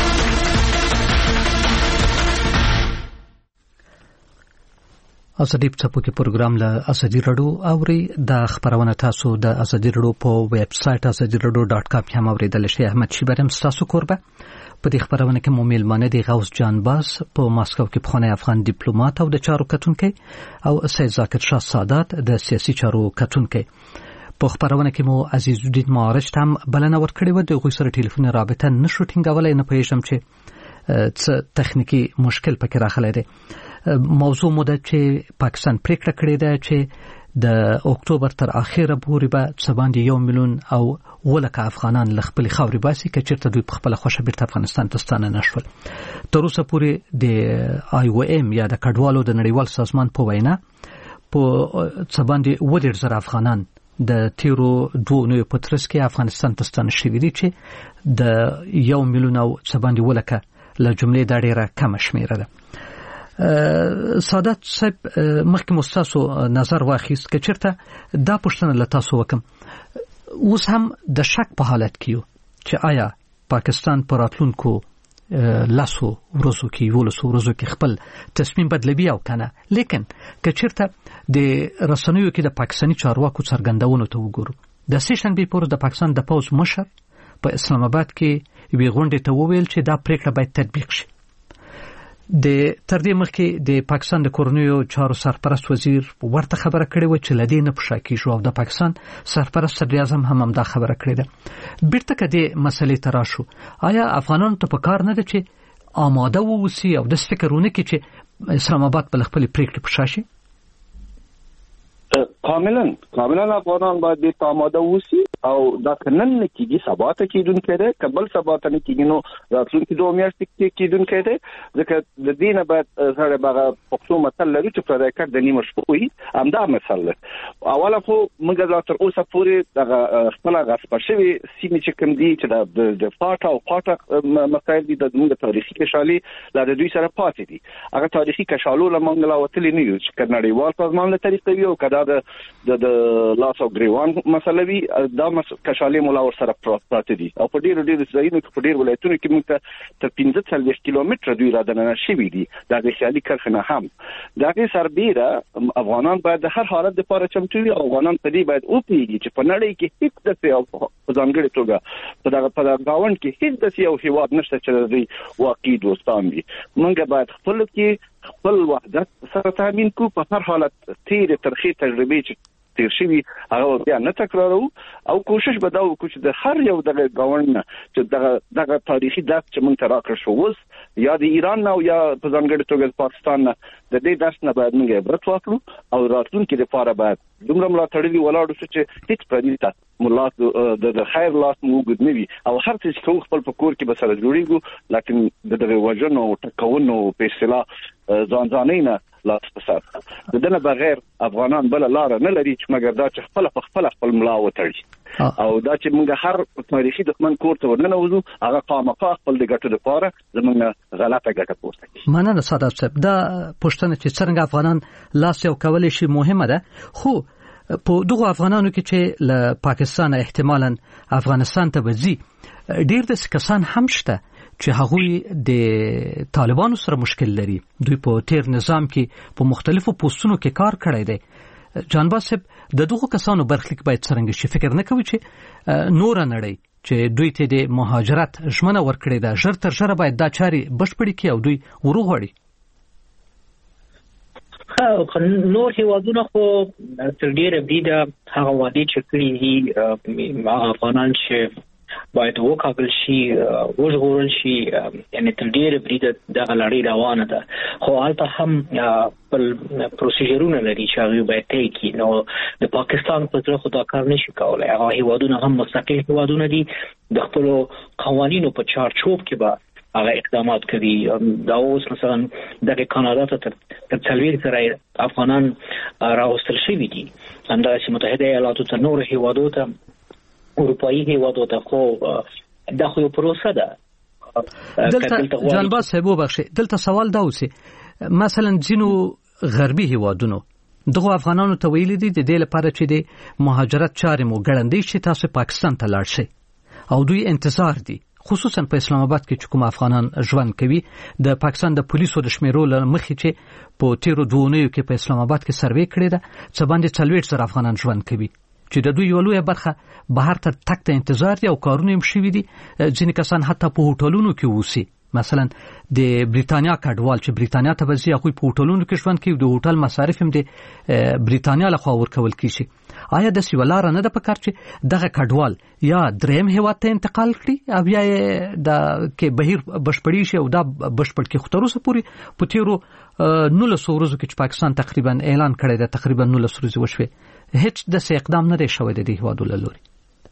ازادي په پروګرام له ازادي رادیو اوري د خبرونه تاسو د ازادي رادیو په ویب سټ azadiradio.com هم اوریدل شي احمد شیبرم تاسو کوربه په دې خبرونه کې مومیل مانه دی غوث جان باز په ماسکو کې بخونه افغان ډیپلوماټ او د چارو کتونکي او سید ذاکر شاه سادات د سیاسي چارو کتونکي په خبرونه کې مو عزیز الدین معارج هم بلنه ورکړې و د غوي سره ټلیفون رابطه نشو ټینګولای نه پېژم چې څه تخنیکی مشکل پکې راغلی دی موضوع مده چې پاکستان پریکړه کړې ده چې د اکتوبر تر اخره پورې به څباندې 1 میلیون او ولکه افغانان لخپل خاوري باسي چې چیرته دوی په خپل خوشا بیرته افغانستان ته ستانه نشول تر اوسه پورې د آی او ام یا د کډوالو د نړیوال سازمان په وینا په څباندې 1,000 افغانان د تیرو 2 نوې پترس کې افغانستان ته ستانه شوي دي چې د 1 میلیون او څباندې ولکه له جملې د ډیره کم شمیره ده سادات صاحب مخکې مستاسو نظر واخیست که چیرته دا پوښتنه له تاسو وکم اوس هم د شک په حالت کې چې آیا پاکستان پر راتلونکو لاسو ورځو کې ولسو ورځو کې خپل تصمیم بدلوي او کنه لیکن که چیرته د رسنیو کې د پاکستاني چارواکو څرګندونو ته وګورو د سیشن بي پور د پاکستان د پوز مشر په اسلام آباد کې وی غونډه ته وویل چې دا پریکړه باید تطبیق شي د تر دې مخکې د پاکستان د کورنیو چارو سرپرست وزیر ورته خبره کړې و چې لدی نه پښاکی شو او د پاکستان سرپرست صدر اعظم هم دا خبره کړې ده بیرته کدي مسلې تراشو آیا افغانانو ته پکار نه ده چې آماده ووسی او د فکرونه کې چې اسلام آباد په خپل پریکړه پښاشي کاملا افغانان باید د آماده ووسی او دا کنن کېږي سبا ته کېدونکې ده قبل سبا ته نه کېږي نو راتلونکي 2 میاشتې کې کېدونکې ده ځکه د دینه باید سره باغه پښتو متل لري چې پر راکټ د نیمه شپه وي همدا مثلا اوله خو موږ لا تر اوسه پورې د خپل غصب شوی سیمه چې کوم دي چې د فاټا او فاټا مسایل دي د موږ تاریخي کشالي لا د دوی سره پاتې دي هغه تاریخي کشالو لمنګ لا وتلی نه یو چې نړیوال سازمان له طریقې یو کدا د لاس او ګریوان مسله وی دا کشالي مولا ور سره پراته دي او په ډیرو ځایونو کې په ډیر ولایتونو کې موږ ته تر 15 کیلومتره دوی را دننه شوي دي دا د خیالي کرخنه هم دا کې سربېره افغانان باید د هر حالت لپاره چمتو وي او افغانان په دې باید وپوهیږي چې په نړۍ کې هیڅ داسې په ځانګړې توګه په دغه ګاونډ کې هیڅ داسې یو هیواد نشته چې د دوی واقعي دوستان وي موږ باید خپل وحدت سره تامین کو په هر حالت تیرې ترخې تجربې چې تیر شوي هغه بیا نه تکرارو او کوشش به دا وکړو چې د هر یو دغه ګاونډ نه چې دغه تاریخي درس چې موږ ته راکړل شو اوس یا د ایران نه او یا په ځانګړې توګه د پاکستان نه د دې درس نه باید موږ عبرت واخلو او راتلونکي لپاره باید دومره ملاتړي ولاړو چې هیڅ پردي ته ملات د خیر لاس موجود نه وي او هر څه چې خپل په کور کې به سره جوړیږو لکه دغه وجنو او ټکونو په اصطلاح ځانځانینه لاس په سر دنه بغیر افغانان بل لار نه لري چې مګر دا چې خپل ملا وتړي او دا چې موږ هر تاریخي دښمن کور ته ورننوځو هغه خامخا خپل د ګټو لپاره زموږ غلطه ګټه پورته کوي. مننه ساده صاحب دا پښتنه چې څنګه افغانان لاس یو کولای شي مهمه ده خو په دغه افغانانو کې چې له پاکستان احتمالاً افغانستان ته وځي ډیر د کسان هم شته چې هغوی د طالبانو سره مشکل لري دوی په تیر نظام کې په مختلفو پوسټونو کې کار کړی دی جانباز صاحب د دغه کسانو برخلیک باید څنګه شي فکر نه کوي چې نور نړۍ چې دوی ته د مهاجرت ژمنه ورکړې ده ژر تر ژره باید دا چاري بشپړې کړي او دوی وروغړي نور هیوادونه خو تر ډیره بریده هغه وادي چې کړي دي افغانان چې باید وکاږل شي وژغورل شي یعنی تر ډیره بریده دغه لړۍ روانه ده خو هلته هم خپل پروسیجرونه لري چې هغوی باید طی کړي نو د پاکستان په زړه خو دا کار نشي کولی هغه هیوادونه هم مستقل هیوادونه دي د خپلو قوانینو په چارچوب کې به هغه اقدامات کوي دا اوس مثلا د کاناډا ته تر څلوېښت سره افغانان راوستل شوي دي همداسې متحده ایالاتو ته نور هیوادو ته اروپایي هیوادو ته خو دا خو یو پروسه ده دلته جانباز صاحب وبخښئ دلته سوال دا اوسي مثلا ځینو غربي هیوادونو دغه افغانانو ته ویلي دي د دې لپاره چې د مهاجرت چارې مو ګړندۍ شي تاسو پاکستان ته لاړ شئ او دوی انتظار دي خصوصا په اسلام آباد کې چې کوم افغانان ژوند کوي د پاکستان د پولیسو د شمیرو لمخې چې په تیرو دوونیو کې په اسلام آباد کې سروې کړې ده څه باندې 40 افغانان ژوند کوي چې د دوی یو لویه برخه بهر ته تک ته انتظار دي او کارونه هم شوي دي ځینې کسان حتی په هوټلونو کې اوسي مثلا د بریتانیا کډوال چې بریتانیا ته وځي هغوی په هوټلونو کې ژوند کوي د هوټل مصارف هم د بریتانیا لخوا ورکول کیږي آیا د سیولار نه د پکار چې دغه کډوال یا دریم هیواد ته انتقال کړي او یا د کې بهیر بشپړی شي او دا بشپړ کې خطروسه پوری په تیرو 19 ورځو کې چې پاکستان تقریبا اعلان کړی دی تقریبا 19 ورځې وشوي هیڅ د اقدام نه دی شوی د دې هیوادو له لوري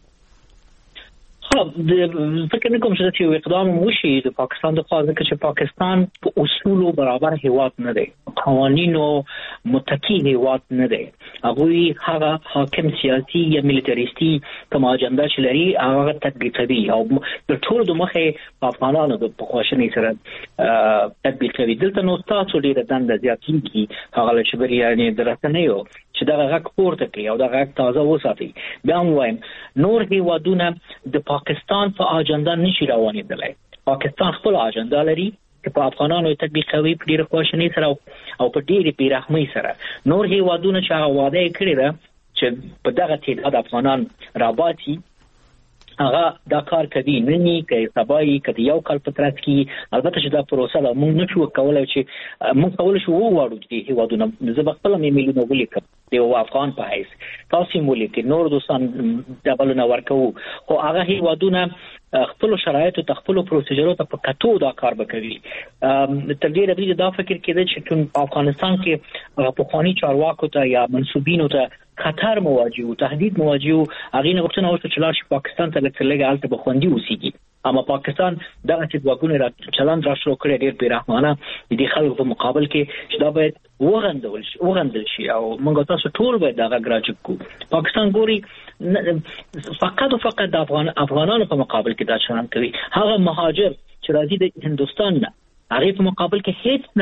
فکر نه کوم چې یو اقدام وشي د پاکستان د خوا ځکه چې پاکستان په اصولو برابر هیواد نه دی قوانینو متکی هیواد نه دی هغوی هغه حاکم سیاسي یا میلیټریستي کوم اجنډا چې لري هغه تطبیقوي او د ټولو د مخې افغانانو د پخواشنۍ سره تطبیقوي دلته نو تاسو ډیره دنده زیاتېږي هغه چې بریانې درته نه یو چې دا غږ پورته کوي او دا غږ تازه وساتي بیا هم وایم نور هیوادونه د پاکستان په اجنډا نشي روانېدلی پاکستان خپل اجنډا لري چې په افغانانو تطبیقوي په ډیره خواشنۍ سره او په ډیره بیرحمۍ سره نور هیوادونه چې هغه وعده یې کړې ده چې په دغه تعداد افغانان راباسي هغه دا کار کوي نه ني کوي سبای کوي یو کال په ترڅ کې البته چې دا پروسه ده موږ نشو کولای چې موږ کولای شو وواړو چې هیوادونه زبخپل میلیونه ولیکم یو افغان په هیڅ تاسو مولیک نور دوستان دبلونه ورکو خو هغه هیوادونه خپل شرایط او خپل پروسیجرو ته په کتو دا کار وکړي تر دې لري دا فکر کېده چې افغانستان کې په خواني چارواکو ته یا منسوبینو ته خطر مواجه او تهدید مواجه هغه نه وختونه اوس چې لار شي پاکستان ته لکه حالت بخوندي اوسېږي اما پاکستان دغه چې واګونه را چلند را شروع کړی ډېر پیرحمانه د خلکو په مقابل کې چې دا باید وغندل شي او موږ تاسو ټول باید دغه ګراجک کو پاکستان ګوري فقط د افغانانو په مقابل کې دا چلند کوي هغه مهاجر چې راځي د هندستان نه هغه په مقابل کې هیڅ نه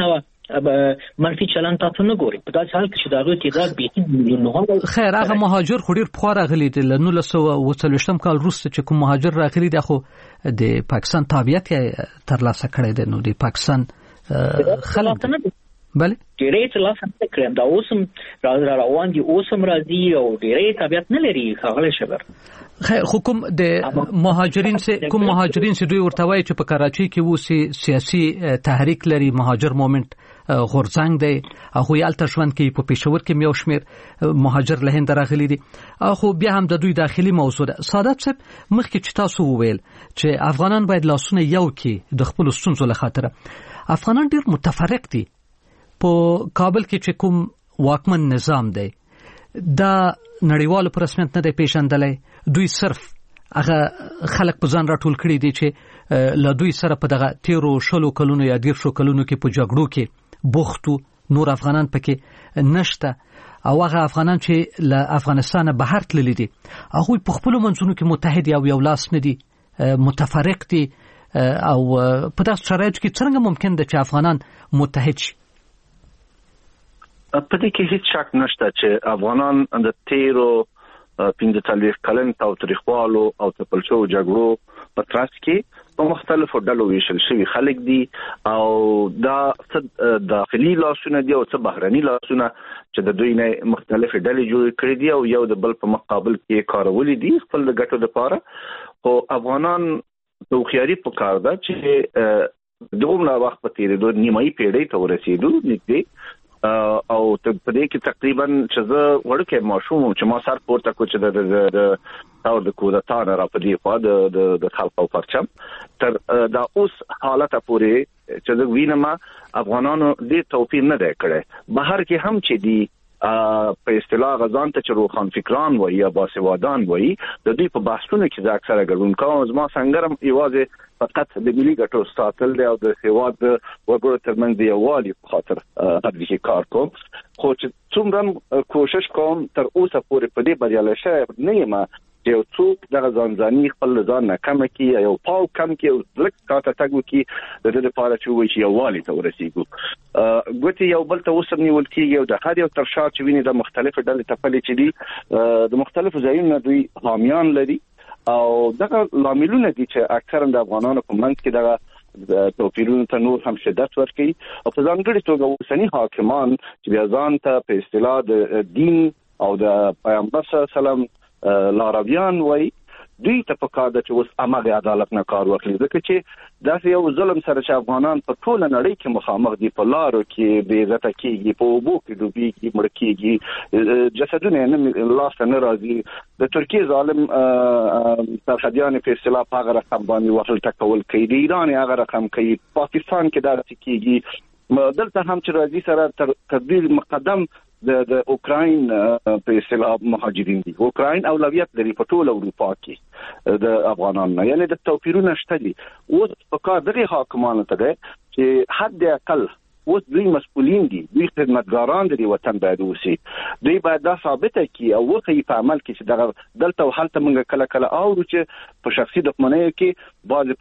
منفي چلند تاسو نه ګوري په داسې حال کې چې دا غوښتي تعداد به نه خیر هغه مهاجر خو ډیر په راغلي د 1940 کال وروسته چې کوم مهاجر راغلي د خو د پاکستان تابعیت ترلاسه کړی دی نو د پاکستان خلک بله ډیرې ترلاسه کړم دا اوسم روان دي اوسم راځي او ډیرې تابعیت نه لري خغل شبر خیر حکم د مهاجرین سه دوی ورتوي چې په کراچي کې وو سیاسي تحریک لري مهاجر مومنت غورځنګ دی هغه یالته ژوند کې په پېښور کې میو شمیر مهاجر له هند راغلي دي خو بیا هم د دوی داخلي موضوع ده سعادت صاحب مخکې چې تاسو وویل چې افغانان باید لاسونه یو کې د خپل ستونزو له خاطر افغانان ډیر متفرق دي په کابل کې چې کوم واکمن نظام دی دا نړیوالو پر رسمیت نه دی پیژندلی دوی صرف هغه خلک په ځان راټول کړي دي چې له دوی سره په دغه 13 کلونو یا 10 کلونو کې په جګړو کې بوختو نور افغانان پکې نشته او هغه افغانان چې له افغانستان بهر تللي دي هغه په خپل منځونو کې متحد یو لاس نه دي متفرق دي او په داسې شرایطو کې څنګه ممکن ده چې افغانان متحد شي په دې کې هیڅ شک نشته چې افغانان د 15 کلن تاریخوالو او تپلشو جګړو په ترڅ کې په مختلفو ډلو ویشل شوی خلک دي او دا څه داخلي لاسونه دي او څه بهرني لاسونه چې د دوی نه مختلفې ډلې جوړ کړې دي او یو د بل په مقابل کې کارولي دي خپل د ګټو لپاره او افغانان توخیاري په کار ده چې دومره وخت په تیریدو نیمایي پیړۍ ته ورسېدو نږدې او په دې کې تقریبا چې زه ورکه ماشوم چې ما سر پورته کو چې د کودتا نه را پدې خو د خلق او پرچم تر دا اوس حالت پورې چې د وینما افغانانو دې توفیر نه دی کړی بهر کې هم چې دی په اصطلاح غزان ته چې روخان فکران وایي یا باسوادان وایي د دوی په بحثونو کې ځکه اکثره ګډون کوم زما څنګه یوازې فقط د ملي ګټو ساتل دی او د هیواد د وګړو ترمنځ د یووالي په خاطر هدفي کار کوم خو چې څومره کوشش کوم تر اوسه پورې په دې بریالی شوی نه یم چې یو څوک دغه ځانځاني خپل ځان نه کم کړي یو پاو کم کړي او لږ کاته تګ وکړي د دې لپاره چې وایي چې یووالي ته ورسېږو ګوتې یو بل ته اوس هم نیول کېږي او د هر یو تر شا چې ویني د مختلفو ډلې تپلې چې دي د مختلفو ځایونو دوی حامیان لري او دغه لاملونه دي چې اکثرا د افغانانو په منځ کې دغه توپیرونو ته نور هم شدت ورکوي او په ځانګړي توګه اوسني حاکمان چې بیا ځان ته په اصطلاح د دین او د پیغمبر صلی الله علیه وسلم لارویان وای دوی ته په کار ده چې اوس امغه عدالت نه کار واخلي ځکه چې دا یو ظلم سره چې افغانان په ټوله نړۍ کې مخامخ دي په لارو کې بې عزت کېږي په اوبو کې ډوبېږي مړ کېږي جسدونه نه لاس نه راځي د ترکیه ظالم سرحدیان په اصطلاح په هغه رقم باندې وحل ټکول کوي د ایران هغه رقم کوي پاکستان کې دا کېږي دلته هم چې راځي سره تر تدبیر مقدم د اوکراین په اصطلاح مهاجرین دي اوکراین اولویت لري په ټول اروپا کې د افغانانو یعنی د توپیرونه شته دي اوس په کار دغه حاکمانو ته ده چې حد اقل اوس دوی مسؤلین دي دوی خدمتګاران دي وطن باید اوسي دوی باید دا ثابته کی او وخی په عمل کې چې دغه دلته او حالت موږ کله کله اورو چې په شخصي دښمنۍ کې بعض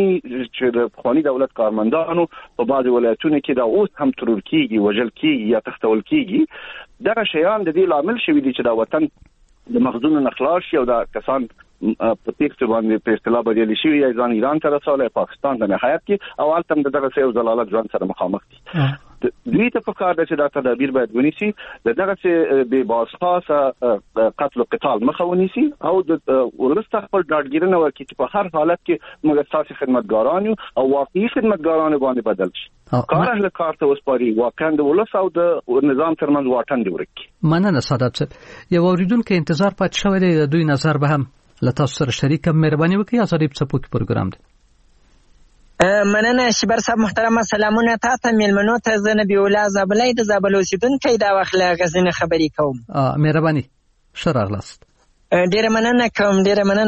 پخوانی دولت کارمندانو په بعض ولایتونو کې دا اوس هم ترور کیږي وجل کیږي یا تختول کیږي دا شیان د دې لامل شوی دي چې دا وطن د مخزون نخلاص او دا کسان په تیښته باندې په اصطلاح بدلی شوی یا ځان ایران ته رسوله پاکستان ته نهایت کې او البته دغه څه زلالت ځان سره مخامخ دي دوی ته په کار ده چې دا تدابیر باید ونیسي دغه څه به باسخاصه قتل او قتال مخه ونیسي او د ولست خپل ډاډګیرنه ورکړي چې په هر حالت کې موږ ساسي خدمتګاران او واقعي خدمتګاران باندې بدل شي کار اهل کار ته وسپاري واقعا د ولس او د نظام ترمنځ واټن دی ورکړي مننه سعادت صاحب یو اوریدونکو انتظار پات شوی دی د دوی نظر به هم لته سره شریک مهرباني وکړئ ازادي په سپوک پروګرام دی مننه شبر صاحب محترم سلامونه تاسو ملمنو ته زه نبی الله زابلای د زابل اوسیدونکو دا وخت له غزنه خبرې کوم مهرباني شراغلاست ډیره مننه کوم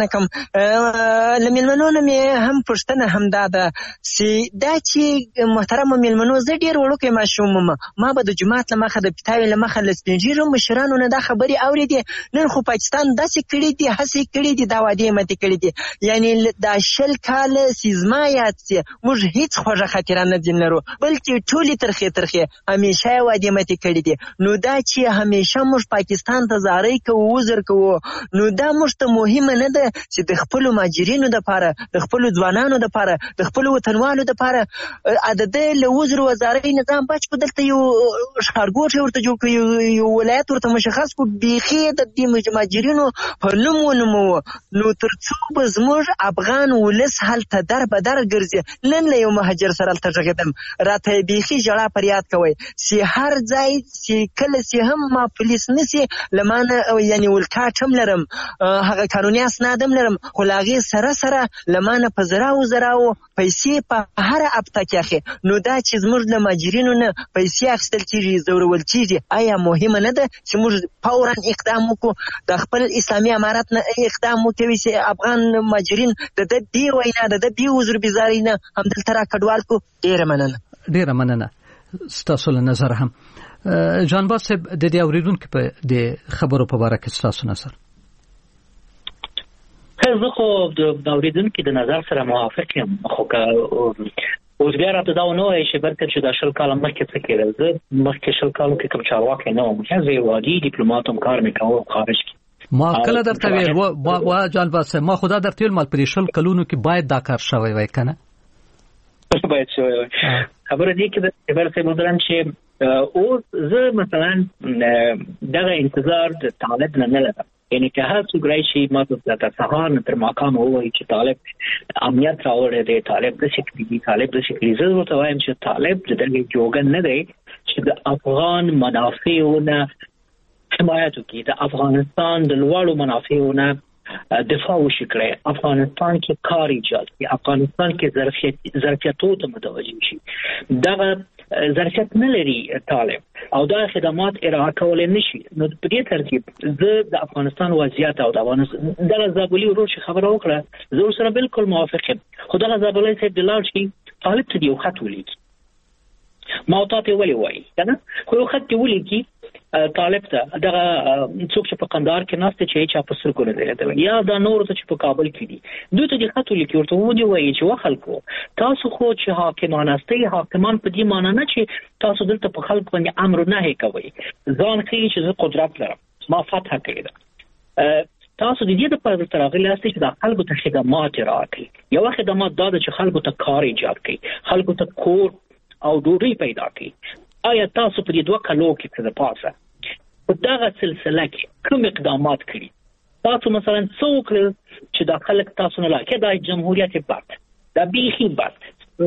له میلمنو نه مې هم پوښتنه همدا ده چې دا چې محترمو میلمنو زه ډېر وړوکی ماشوم وم ما به د جومات له مخه د پیتاوي له مخه له سپین ږیرو مشرانو نه دا خبرې اورېدې نن خو پاکستان داسې کړي دي هسې کړي دي دا وعدې ماتې کړي دي یعنې دا 20 کاله چې زما یاد سي موږ هېڅ خوږه خاطره نه ځین لرو بلکې ټولې ترخې همیشه یې وعدې ماتې کړي دي نو دا چې همیشه موږ پاکستان ته زارۍ کوو وزر کوو نو دا موږ ته مهمه نه ده چې د خپلو مهاجرینو دپاره د خپلو ځوانانو دپاره د خپلو وطنوالو دپاره د ده له وزر وزارۍ نظام بچ کړو دلته یو ښارګوټی ورته جوړ کړو یو ولایت ورته مشخص کړو بیخي د دې مهاجرینو په نوم ونوموو نو تر څو به زموږ افغان ولس هلته در به در ګرځي نن له یو مهاجر سره هلته غږېدم راته یې بیخي ژړا پر یاد کوئ چې هر ځای چې کله چې هم ما پولیس نسي له ما نه یعنې ولکاټ هم لرم هغه قانوني اسناد هم لرم خو له هغې سره له ما نه په زراو پیسې په هره هفته کې اخلي نو دا چې زموږ له مهاجرینو نه پیسې اخیستل کېږي ځورول کېږي آیا مهمه نه ده چې موږ فورا اقدام وکړو د خپل اسلامي امارت نه اقدام وکوي چې افغان مهاجرین د ده دې وینا د ده دې وزر بېزارۍ نه همدلته را کډوال کړو ډېره مننه ستاسو له نظر هم جانباز صاحب د دې اورېدونکو په د خبرو په باره کې ستاسو نظر زه خو د اورېدونکي د نظر سره موافق یم خو که اوس بیا راته دا ونه وایي چې بلکې چې دا 20 کاله مخکې څه کېدل زه مخکې 20 کالو کې کوم چارواکی نه وم زه یو عادي ډیپلومات وم کار مې کوه خارج کې ما کله درته ویل جانباز صاحب ما خدا درته ویل مال په 20 کلونو کې باید دا کار شوی وای که نه باید شوی وای خبره دې کې د خبر صاحب ودرم چې اوس زه مثلا دغه انتظار د طالب نه لرم یعنی که هر څوک راشي ما ته د سهار نه تر ماښامه ووایي چې طالب امنیت راوړی دی طالب داسې کړي دي طالب داسې کړي زه ورته وایم چې طالب د دغې جوګن نه دی چې د افغان منافعو نه حمایت وکړي د افغانستان د لوړو منافعو نه دفاع وشي کړی افغانستان کې کار ایجاد کړي افغانستان کې ظرفیتو ته متوجه شي دغه ظرفیت نه لري طالب او دا خدمات ارائه کولی نشي نو په دې ترتیب زه د افغانستان وضعیت او د افغانستان دغه زابلي ورور چې خبره وکړه زه ورسره بالکل موافق یم خو دغه زابلي صاحب د لاړ شي طالب ته د یو خط ولیکي ما ورته ولې وایي که نه خو یو خط دې ولیکي طالب ته دغه څوک چې په قندهار کې ناست چې هیچا په سترګو نه دی لیدلی یا دا نورو ته چې په کابل کې دي دوی ته دې خط ولیکي ورته ودې وایي چې خلکو تاسو خو چې حاکمان هستئ حاکمان په دې معنی نه چې تاسو دلته په خلکو باندې امر نهي کوئ ځان ښیي چې زه قدرت لرم ما فتح کړې ده تاسو د دې لپاره دلته راغلي یاستئ چې د خلکو ته خدمات ارائه کړئ یوه خدمات دا ده چې خلکو ته کار ایجاد کړئ خلکو ته کور او ډوډۍ پیدا کړئ آیا تاسو په دې 2 کالو کې څه د پاسه په دغه سلسله کې کوم اقدامات کړي تاسو مثلا څه وکړل چې دا خلک تاسو نه لاکه دا جمهوریت بد دا بیخي بد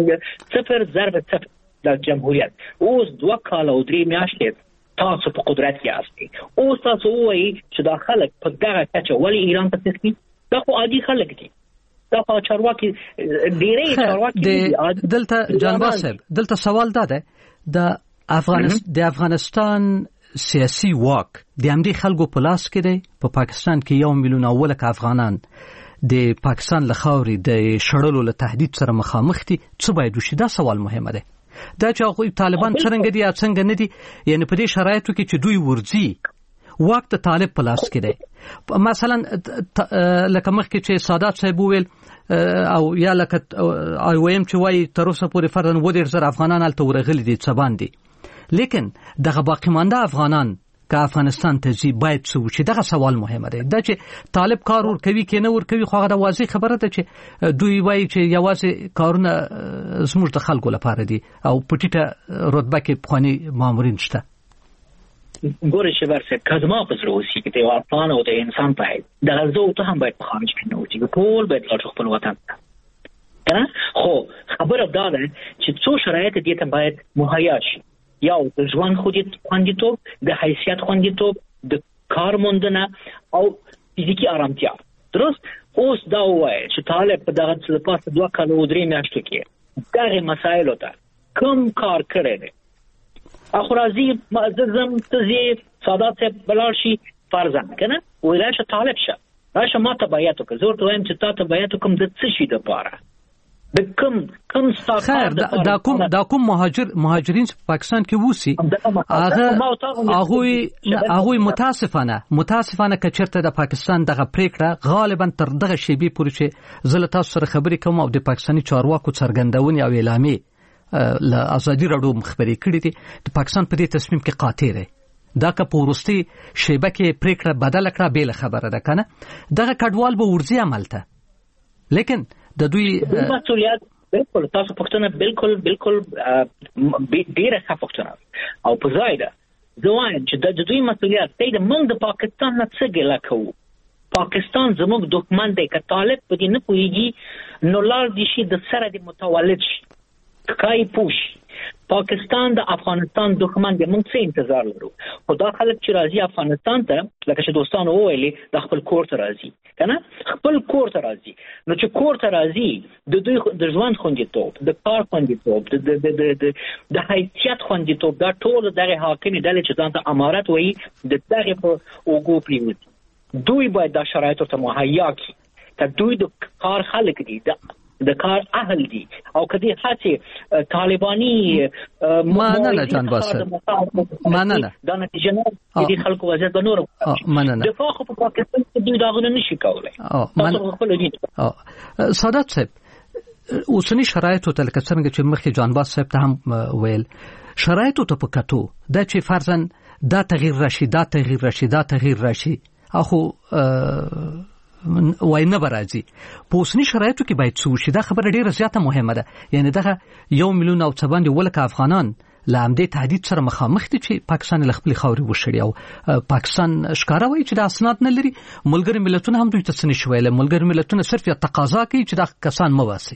0.0 د جمهوریت اوس 2 کال او 3 میاشتې تاسو په قدرت کې یاستئ اوس تاسو وایي چې دا خلک په دغه کچه ولی ایران ته تسکی دا خو عادي خلک دي دا خو چارواکي ډېرې چارواکي دلته جانباز صاحب دلته سوال دا ده د افغانستان سیاسي واک د همدې خلکو په لاس کې دی په پاکستان کې 1 میلیون اولک افغانان د پاکستان له خاورې د شړلو له تهدید سره مخامخ دي څه باید وشي دا سوال مهمه دی دا چې هغوی طالبان څرنګه دي یا څنګه نه دي یعنی په دې شرایطو کې چې دوی ورځي واک د طالب په لاس کې دی مثلا لکه مخکې چې سادات صاحب وویل او یا لکه IOM چې وایي تر اوسه پورې فرضاً 1.0 افغانان هلته ورغلي دي څه باندې لیکن دغه باقی مانده افغانان که افغانستان ته ځي باید څه وشي دغه سوال مهمه دی دا چې طالب کار ورکوي که نه ورکوي خو هغه د واضح خبره ده چې دوی وایي چې یوازې کارونه زموږ د خلکو لپاره دي او په ټیټه رتبه کې پخواني مامورین شته ګورې چې ورسه کزما په زړه اوسېږي د یو افغان او د انسان په حیث دغه زه ته هم باید په خارج کې نه اوسېږي ټول باید لاړ خپل وطن ته خو خبره دا ده چې څو شرایط دې ته باید مهیا شي یو د ژوند خوندیتوب د حیثیت خوندیتوب د کار موندنه او فزیکي آرامتیا درست اوس دا وایي چې طالب په دغه څه پاسه 2 کال او 3 میاشتې کې دغه مسایلو ته کوم کار کړی دی اخو راځي معززم تزي سادات صاحب بلار شي فرضاً کنه وراشه طالب شه راشه ما ته بیات وکړه زه ورته وایم چې تا ته بیات وکم د څه شي د پاره د کوم خیر دا کوم مهاجرین په پاکستان کې وسی هغه متاسفانه کچرته د پاکستان دغه پریکړه غالبا تر دغه شیبي پورې چې زله تاسو سره خبرې کوم او د پاکستاني چارواکو څرګندونې او اعلامیه له ازادي راډیو مخبري کړې دي د پاکستان په دې تصمیم کې قاطع دی دا که په ورستي شیبه کې پریکړه بدل کړه بیل خبره ده کنه دغه کډوال به ورځي عملته لیکن د دوی مسؤلیت بالکل تاسو پښتنه بالکل ډیره ښه پښتنه او په ځای ده زه وایم چې د دوی مسؤلیت دی د موږ د پاکستان نه څه ګیله کوو پاکستان زموږ دښمن دی که طالب په دې نه پوهېږي نو لاړ دي شي د سره د متولد شي کای پوش پاکستان د افغانستان دښمن دی موږ څه انتظار لرو خو دا خلک چې راځي افغانستان ته لکه چې دوستانو وویلي د خپل کور ته راځي کنه خپل کور ته راځي نو چې کور ته راځي د دوی د ژوند خوندیتوب د کار خوندیتوب د حیثیت خوندیتوب دا ټول دغه حاکمي ډلې چې ځان ته امارت وایي د دغه په اوږو پرېوځي دوی باید دا شرایط ورته مهیا کړي که دوی د کار خلک دي د کار اهل دي او کدی هڅه طالبانی مننه جان باسر مننه دا نتیجه نه دي خلکو وضعیت به نور مننه د فاخ په پاکستان کې دوی داغونه نشي کولای تاسو خپل دي سادات صاحب اوسنی شرایط ته لکه څنګه چې مخکې جان باس صاحب ته هم ویل شرایط ته پکاتو دا چې فرضاً دا تغییر راشي اخو وای نه برازي په اوسنی شرایطو کې باید څه وشي دا خبره ډیره زیاته مهمه ده یعنی دغه 1 میلیون او څه باندې ولکه افغانان له همدې تهدید سره مخامخ دي چې پاکستان له خپل خاورې وشړي او پاکستان ښکارا وایي چې د اسناد نه لري ملګری ملتونه هم دوی ته څه نشي ویلی ملګری ملتونه صرف یو تقاضا کوي چې دا کسان مواسي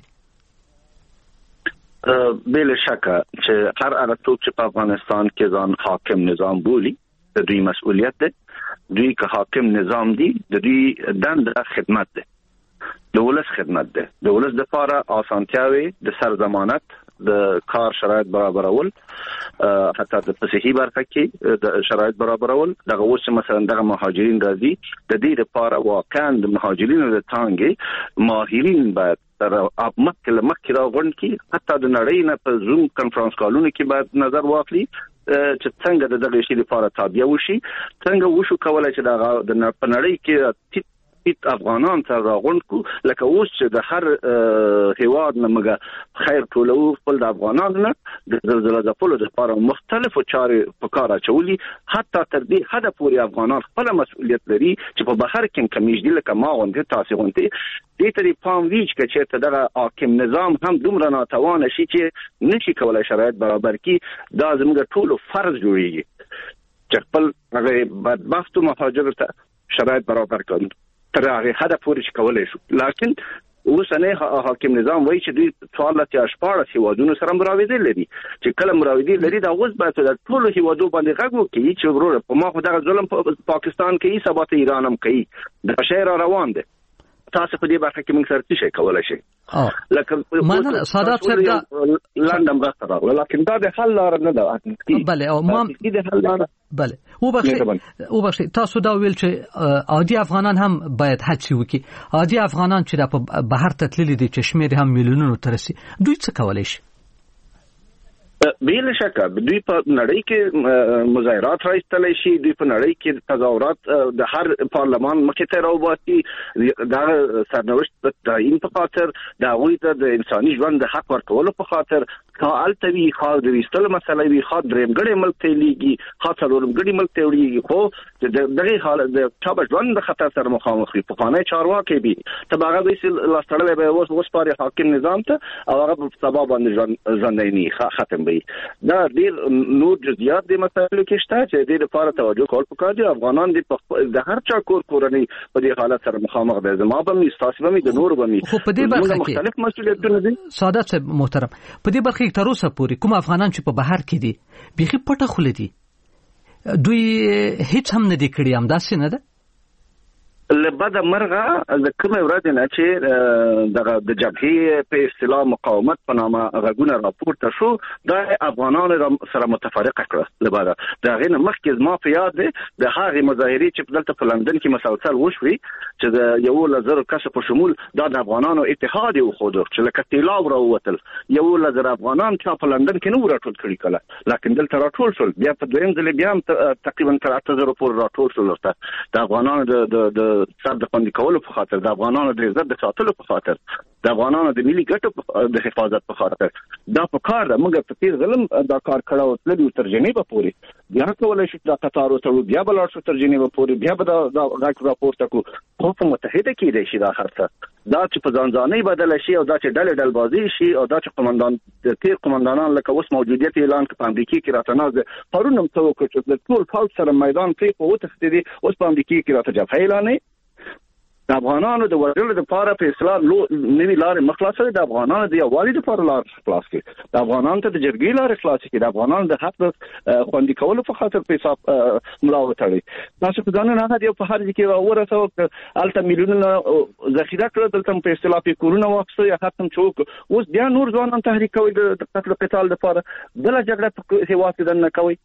بلا شکه چې هر هغه څوک چې په افغانستان کې ځان حاکم نظام بولي د دوی مسؤلیت ده دوی که حاکم نظام دي د دوی دنده خدمت ده د ولس خدمت ده د ولس د لپاره اسانتیاوي د سرضمانت د کار شرایط برابرول حتی د صحي برخه کې د شرایط برابرول دغه اوس مثلا دغه مهاجرین راځي د دې لپاره واقعا د مهاجرینو د تانګي ماهرین باید تر مکه راغون کې حتی د نړۍ نه په زوم کانفرنس کالونو کې باید نظر واخلي چې څنګه دغه شی لپاره تابع وشي څنګه وشو کولای چې د نړۍ کې افغانان تر راغون کو لکه اوس چې د هر هیواد نه مګه خیر ټولو خپل د افغانانو نه د زلزلې د پلو د لپاره مختلفو چارې په کار اچولي حتی تر دې حد پورې افغانان خپل مسؤلیت لري چې په بهر کې کمیږي لکه ما غونډه تاسو غونډه دې ترې پام ویچ چې دغه حاکم نظام هم دومره ناتوان شي چې نشي کولای شرایط برابر کړي دا زموږ ټولو فرض جوړیږي چې خپل هغه بدبخت مهاجر ته شرایط برابر کړي تر هغه حد پورې کولای شو لیکن اوسنه حاکم نظام وایي چې دوی 14 هیوادونو سره مراودې لري چې کله مراودې لري دا اوس باید د ټولو هیوادو باندې غږ وکړي چې ورور په ما خو دغه ظلم په پاکستان کې ثبات ایران هم کوي د شهر روان دي تاسو په دې برخه کې موږ سره څه شي کولای شي لکه مننه سادات صاحب دا لندن غوښتل لکه دا د حل لار نه ده بله او ما د حل لار بله وبخښئ تاسو دا ویل چې عادي افغانان هم باید هڅه وکړي عادي افغانان چې په بهر ته تللي دي چې شمېر هم میلیونونو ته رسي دوی څه کولی شي بلا شکه دوی په نړۍ کې مظاهرات راځتلی شي دوی په نړۍ کې تظاهرات د هر پارلمان مخې ته راوباسي دا سرنوشت د تعیین په خاطر د هغوی ته د انساني ژوند د حق ورکولو په خاطر هلته وي خاص د ویستلو مسله وي خاص درېمګړی ملک ته لیږي خاص څلورمګړي ملک ته وړيږي خو دغه حالت د چا ژوند د خطر سره مخامخ وي پخوانی چارواکي وي ته هغه دوی لاستړلی به اوس پاري حاکم نظام ته او هغه په سبا باندې ژوندی ختم وي دا ډیر نور جزئیات د مسایلو کې شته چې د لپاره توجه کول پکار دي افغانان د هر چا کورنۍ په دې حالت سره مخامخ دي زما به مستاسبه مې د نور به مې خو په دې برخه کې مختلف مسؤلیتونه دي سادات صاحب محترم په دې برخه کې تر اوسه پورې کوم افغانان چې په بهر کې دي بيخي پټه خله دي دوی هیڅ هم نه دي کړی هم داسې نه ده لبد مرغه د کومه ورځ نه چې د جبهې په اصطلاح مقاومت په نامه غږونه راپورته شو د افغانانو سره متفرقه کړه لبد دا غینه مخکې ما په یاد ده د هغه مظاهرې چې دلته په لندن کې مسلسل وشوي چې د یو لزر کس په شمول د افغانانو اتحاد یو خود چې لکه تیلاو راوتل یو لزر افغانان چې په لندن کې نو راټول کړي کله لکه دلته راټول شول بیا په دویم ځل بیا تقریبا تر 8000 پورې راټول شول د افغانانو د سر د خوندي کولو په خاطر د افغانانو د عزت د ساتلو په خاطر د افغانانو د ملي ګټو د حفاظت په خاطر دا په کار ده موږ په تیر ظلم دا کار کړو تللی تر جنیبه پورې بیا کولای شو د قطار او ته بیا بل شو تر جنیبه پورې بیا به دا غاټ راپورته کو په متحده کې دی شي دا خرڅه دا چې په ځانځاني بدل شي او دا چې ډل بازي شي او دا چې قومندان د تیر قومندانان لکه اوس موجودیت اعلان په امریکا کې راتنازه پرونم ته وکړ چې د ټول فوج سره میدان کې قوت تخدي اوس په امریکا کې راته اعلان د افغانانو د وژلو لپاره په اصلاح نوې لارې مخلاصه د افغانانو د یووالي لپاره لار خلاص کړي د افغانانو ته د جرګې لارې خلاص کړي د افغانانو د حق خوندي کولو په خاطر په حساب ملا وتړي تاسو په ځان نه هغه په هر ځای کې ورسو الته میلیونونه ذخیره کړل دلته په اصطلاح په کورونه واپس یا ختم چوک اوس بیا نور ځوانان تحریک کوي د قتل قتال لپاره بل جګړه په هیواد کې نه کوي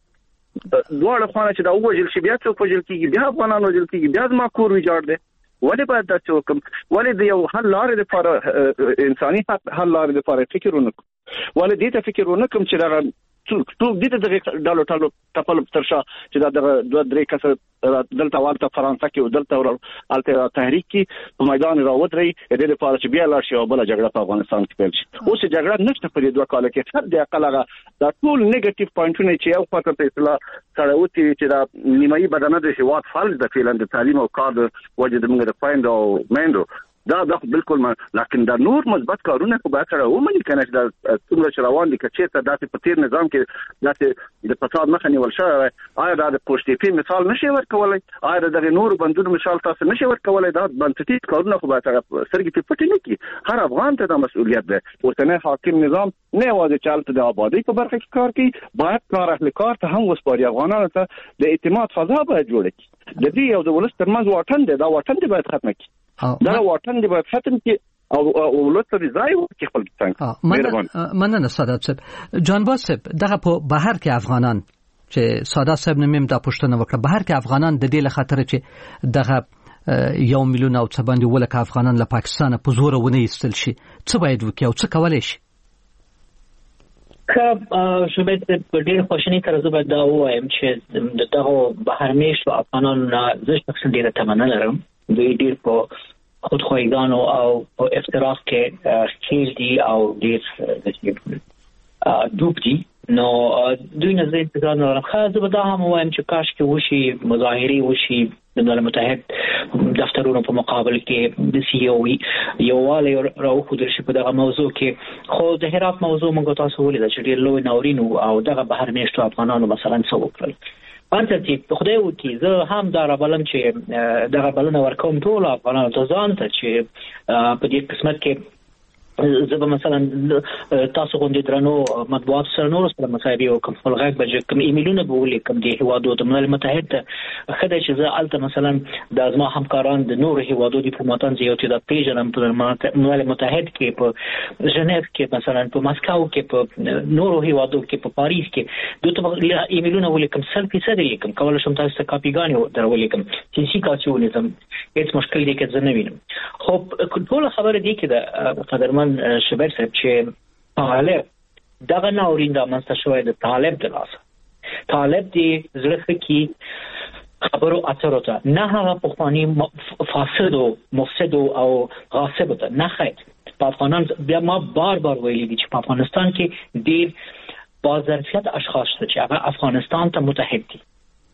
دواړه خانه چې دا وژل شي بیا څوک وژل کیږي بیا افغانان وژل کیږي بیا ما کور ویجاړ دي ولې باید دا څوک ولې د یو حل لارې لپاره انساني حل لارې لپاره فکر ونکړو ولې دې ته فکر ونکړم چې دا ټول دې ته د ډالو ټاپل ترشا چې دا د 2-3 کسه دلته والته فرانسه کې او دلته الته تحریک کې په میدان راوځي د دې لپاره چې بیا لاړ شي او بل جګړه په افغانستان کې پیل شي اوس جګړه نشته په دې 2 کال کې هر د اقلغه دا ټول نیگیټیو پوینټونه چې یو خاطر په اصطلاح سره وتی چې دا نیمایي بدنه د هیواد فعال د فعلا د تعلیم او کار د وجه د موږ د پاین او مندو دا بالکل لکه دا نور مثبت کارونه خو به سره ومني کنه چې دا څومره روان دي چې دا په تیر نظام کې د فساد مخه نیول شوی آیا دا د پوسټیپی مثال نشي ورکولای آیا د نور بندونو مثال تاسو نشي ورکولای دا بنسټیز کارونه خو به سره سرګي په پټی نه کی هر افغان ته د مسؤلیت ده ورته حاکم نظام نه واځي چالت د آبادی په برخه کې کار کوي باید کار اهل کار ته هم وسپاري افغانانو ته د اعتماد فضا باید جوړ کړي د دې یو د ولست ترمنځ واټن دی دا واټن دی باید ختم کړي دا واټن دی باید ختم کړي او ولست د ځای کې خپل څنګه مننه سادات صاحب جانباز صاحب دغه په بهر کې افغانان چې سادات صاحب نمیم دا پښتنه وکړه بهر کې افغانان د دې لخاطر چې دغه 1 میلیون او څه باندې ولکه افغانان له پاکستان په زور ونه ایستل شي څه باید وکړي او څه کولای شي شوبت په ډېر خوشنۍ طرز باندې دا وایم چې دغه بهر میشتو افغانانو زه شخصا ډېره تمنا لرم دوی ډېر په خودخواهیدان او افتراق کې خیل دي او ډېر ډوب دي نو دوی نه زه انتظار نه لرم خو زه دا هم وایم چې کاش کې وشي مظاهرې وشي د ملل متحد دفترونو په مقابل کې د سی یو والی راوښودل شي په دغه موضوع کې خو د هرات موضوع موږ تاسو ولیدل چې ډېر لوی ناورین او دغه بهر میشتو افغانانو مثلا څه وکړل پاتې چې خدای وکړي زه هم دا رابلم چې دغه بلنه ورکوم ټول افغانانو ته ځان ته چې په دې قسمت کې زه به مثلا تاسو غونډې درنو مطبوعات سره نور سره مصاحبه او کوم خلک به کوم ایمیلونه به ولیکم د هیوادو د ملل متحد خدای چې زه الته مثلا د ازما همکاران د نور هیوادو ډیپلوماټان زیاتې د پیژنم په ملل متحد کې په ژنیو کې مثلا په مسکو کې په نور هیوادو کې په پاریس کې دوی ایمیلونه ولیکم 100% لیکم کولای شم تاسو ته کاپیګانی درولېکم چې سی کاچونیزم هیڅ مشکل دی کې زه نه وینم خو ټول خبره دی کې د قدرمن شبیر صاحب چې طالب دغه ناورین دا منځته شوی د طالب د لاسه طالب دی زړه کې خبرو اترو ته نه هغه پخوانی فاسد او مفسد او غاصب ته نه خیر په افغانان بیا ما بار ویلي دي چې په افغانستان کې ډیر با ظرفیت اشخاص چې هغه افغانستان ته متحد دي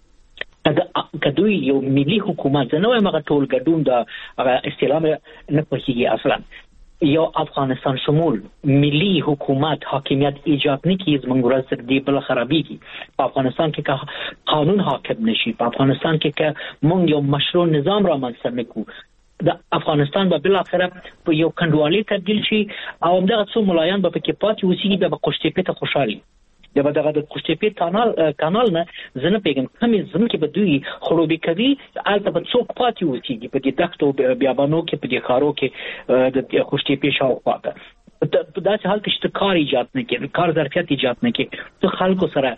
کدوی یو ملي حکومت نه وایم هغه ټول ګډون د استعلام نه پوهیږي اصلا یو افغانستان شمول ملي حکومت حاکمیت ایجاد نکړي زموږ ورځ دی بل خرابېږي په افغانستان کې که قانون حاکم نشي په افغانستان کې که موږ یو مشروع نظام رامنځته نکړو د افغانستان به بل اخره په یو کندوالي تبدیل شي او همدغه څو ملایان به پکې پاتې اوسېږي به قشتېپې ته خوشحالي د دغه د خوشتیپې کانال نه زنه پیګم کمې زمکه به دوی خړوبې کوي البته په څوک پاتې وسی په دې دښتو بیابانو کې په دې خارو کې د خوشتیپې شاوخوا ته په داسې حال کې چې کار ایجاد نه کړي کار ظرفیت ایجاد نه کړي ته خلکو سره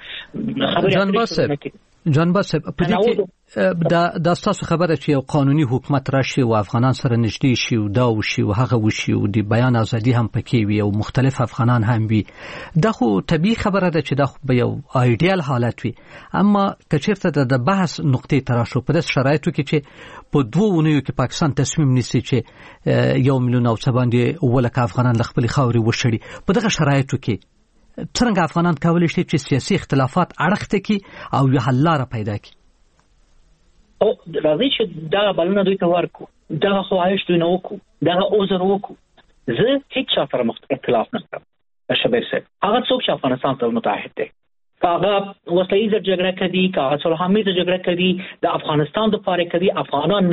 خبرې جان باسب په دې کې د تاسو خبره چې یو قانوني حکومت راشي او افغانان سره نږدې شي او دا وشي او هغه وشي او د بیان ازادي هم پکې وي او مختلف افغانان هم وي دا خو طبيعي خبره ده چې دا خو یو ایډیال حالت وي اما کچیرته د بحث نقطې تراشو په داس شرایطو کې چې په 2 اونیو کې پاکستان تصمیم نیسي چې 1 میلیون او څه باندې ولکه افغانان ل خپل خاوري وشړي په دغه شرایطو کې څنګه افغانان کولای شي چې سیاسي اختلافات اړخته کی او یو حل لاره پیدا کی او راځي چې دا بلنه دوی ته ورکو دا خواهش دوی نه وکړو دا عذر وکړو زه هیڅ چا سره اختلاف نه کوم شبیر صاحب هغه څوک چې افغانستان ته متحد دي کاغه وسایي جګړه کوي کاغه صلحامي جګړه کوي د افغانستان د پاره کوي افغانان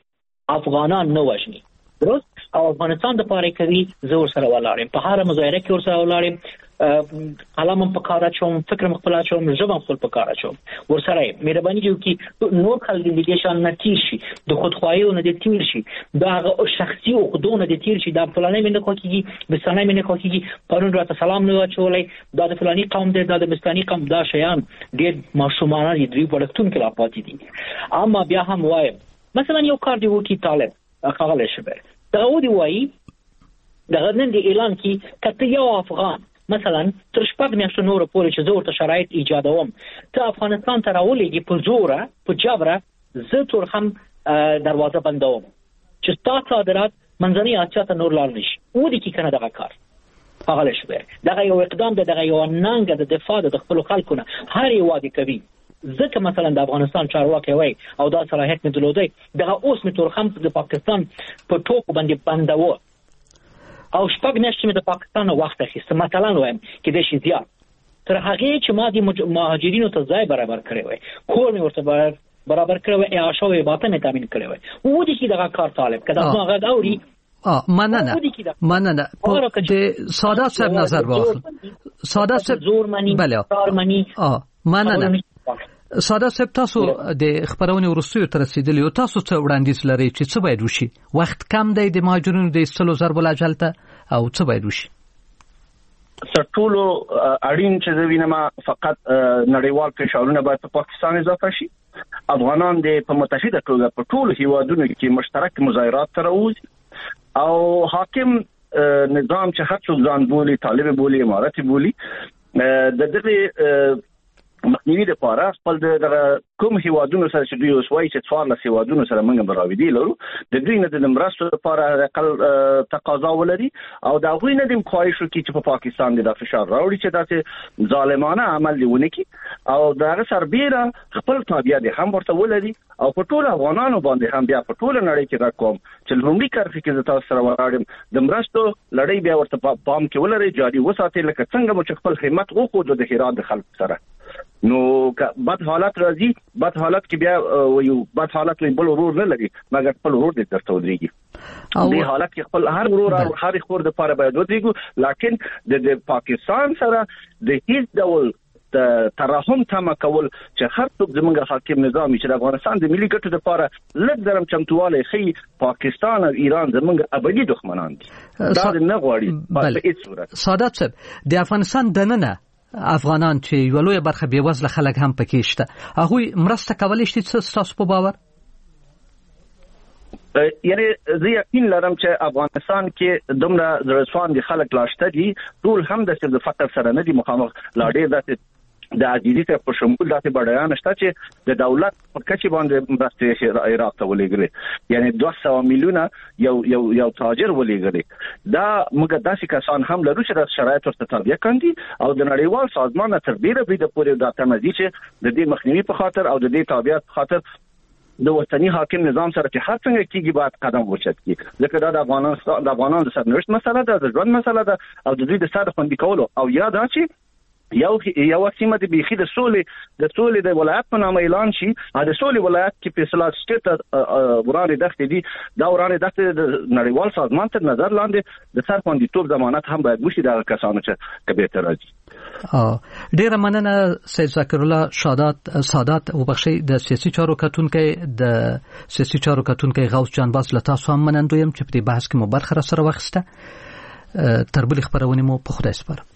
نه وژني درست او افغانستان د پاره کوي زه ور سره ولاړم په هر مظاهره کې ور سره ولاړم قلم په کار اچوم فکر مخبل اچوم ژبه خپل په کار اچوم ور سره مهرباني کوي نور خلک د دې شان نتیج شي د خودخواهی نه د تیر شي دا شخصي او خودونه د تیر شي د فلانه منه کوي بسانه منه کوي پرون راته سلام نه اچولای دا د فلاني قوم دی دا د بستاني قوم دا شیان ډېر ماشومانه دي دوی ورکتون کې لا پاتې دي اما بیا هم وایم مثلا یو کار دی وکی طالب خغل شبر دا ودی وای دا نن دی اعلان کی کته یو افغان مثلا تر شپږ میاشتو نور پورې چې زه ورته شرایط ایجادوم ته افغانستان ته راولېږي په زوره په جبره زه تور هم دروازه بندوم چې تاسو صادرات منځنۍ اسیا ته نور لاړ نشي ودی کی کنه دغه کار هغه شوی دغه یو اقدام دغه یو ننګ د دفاع د خپل خلکو نه هر یو وادي کوي ځکه مثلا د افغانستان چارواکي وای او دا صلاحیت نه درلودي دغه اوس می تور هم د پاکستان په ټوپ باندې بنداوه او شپږ میاشتې د پاکستان وخت اخیسته مثلا وایم کې د شي زیات تر هغه چې ما د مهاجرینو ته ځای برابر کړی وای کور می ورته برابر کړی وای اعاشه او باطن تامین کړی وای و دي چې دغه کار طالب کدا نو هغه اوري مننه د سادات صاحب نظر واخل سادات صاحب زورمنی کارمنی مننه سادات صاحب تاسو د خبرونه ورستیو تر رسیدلی او تاسو څه وړاندیز لري چې څه باید وشي وخت کم دی د مهاجرینو د استلو ضرب الاجل ته او څه باید وشي سرټولو اړین چې وینم فقط نړیوال فشارونه باید په پاکستان اضافه شي افغانان د په متحده توګه په ټولو هیوادونو کې مشترک مظاهرات تروز او حاکم نظام چې هر څوک ځان بولی طالب بولی امارت بولی د دغه مخنیوي لپاره خپل د کوم هیوادونو سره چې دوی وسوي چې څوارلس هیوادونو سره موږ براویدي لرو د دوی نه د مرستو لپاره اقل تقاضا ولري او دا غوی نه د خواهش وکړي چې په پاکستان د فشار راوړي چې داسې ظالمانه عمل لیونه کی او دا سربېره خپل تابعیت هم ورته ولري او په ټول افغانانو باندې هم بیا په ټول نړۍ کې راکوم چې لومړی کرفي کې تاسو سره ولاړم د مرستو لړۍ بیا ورته پام کې ولري جاري وساتي لکه څنګه مو چې خپل همت وکړو د هرات خلک سره نو بد حالت راځي بد حالت کې بیا یو بد حالت وي بل ورور نه لګي مګر خپل ورور دې درته ودرېږي دې حالت کې خپل هر ورور او هر خور د پاره باید ودرېږو لکه د پاکستان سره د هیڅ ډول ترحم تم کول چې هر څوک زموږ حاکم نظام چې افغانستان د ملي ګټو لپاره لږ درم چمتواله خي پاکستان او ایران زموږ ابدي دښمنان دي دا نه غواړي په هیڅ صورت سادات صاحب د افغانستان دننه افغانان چې یو لوی برخه بیوزله خلک هم پکې شته هغه مرسته کولای شي چې تاسو په باور یعنی زه یقین لرم چې افغانستان کې دومره زړسوان دي خلک لاشته دي ټول هم د فقر سره نه دي مخامخ لا ډېر داسې د عاجزي ته په شمول داسې بډایان شته چې د دولت په کچې باندې مرستې عراق ته ولېږلې یعنی 200 میلیونه یو تاجر ولېږلې دا موږ داسې کسان هم لرو چې د شرایط ورته تابع کاندي او د نړیوال سازمان تر ډیره بریده پورې دا تمځي چې د دې مخنیوي په خاطر او د دې تابعیت په خاطر د وطني حاکم نظام سره چې هر څنګه کیږي باید قدم وچت کی ځکه دا د افغانانو د سرنوشت مسله ده د ژوند مسله ده او د دوی د ساده خوندي کولو او یا دا چې یو سیمه د بيخي د سولې د ولایت په نامه اعلان شي. د سولې ولایت کې فیصله سټیټ ورانه دښتې دي. دا ورانه دښتې د نړیوال سازمان تر نظر لاندې د سرخوندیتوب ضمانت هم باید وشي د کسانو چې کبه تر راځي. ډیره مننه سید ذکر الله سادات وبخشي د سیاسي چارو کتونکي غوث جانباز له تاسو هم منندویم چې په دې بحث کې مو برخه سره واخیسته. تر بلې خبرونه مو په خدای سپارم.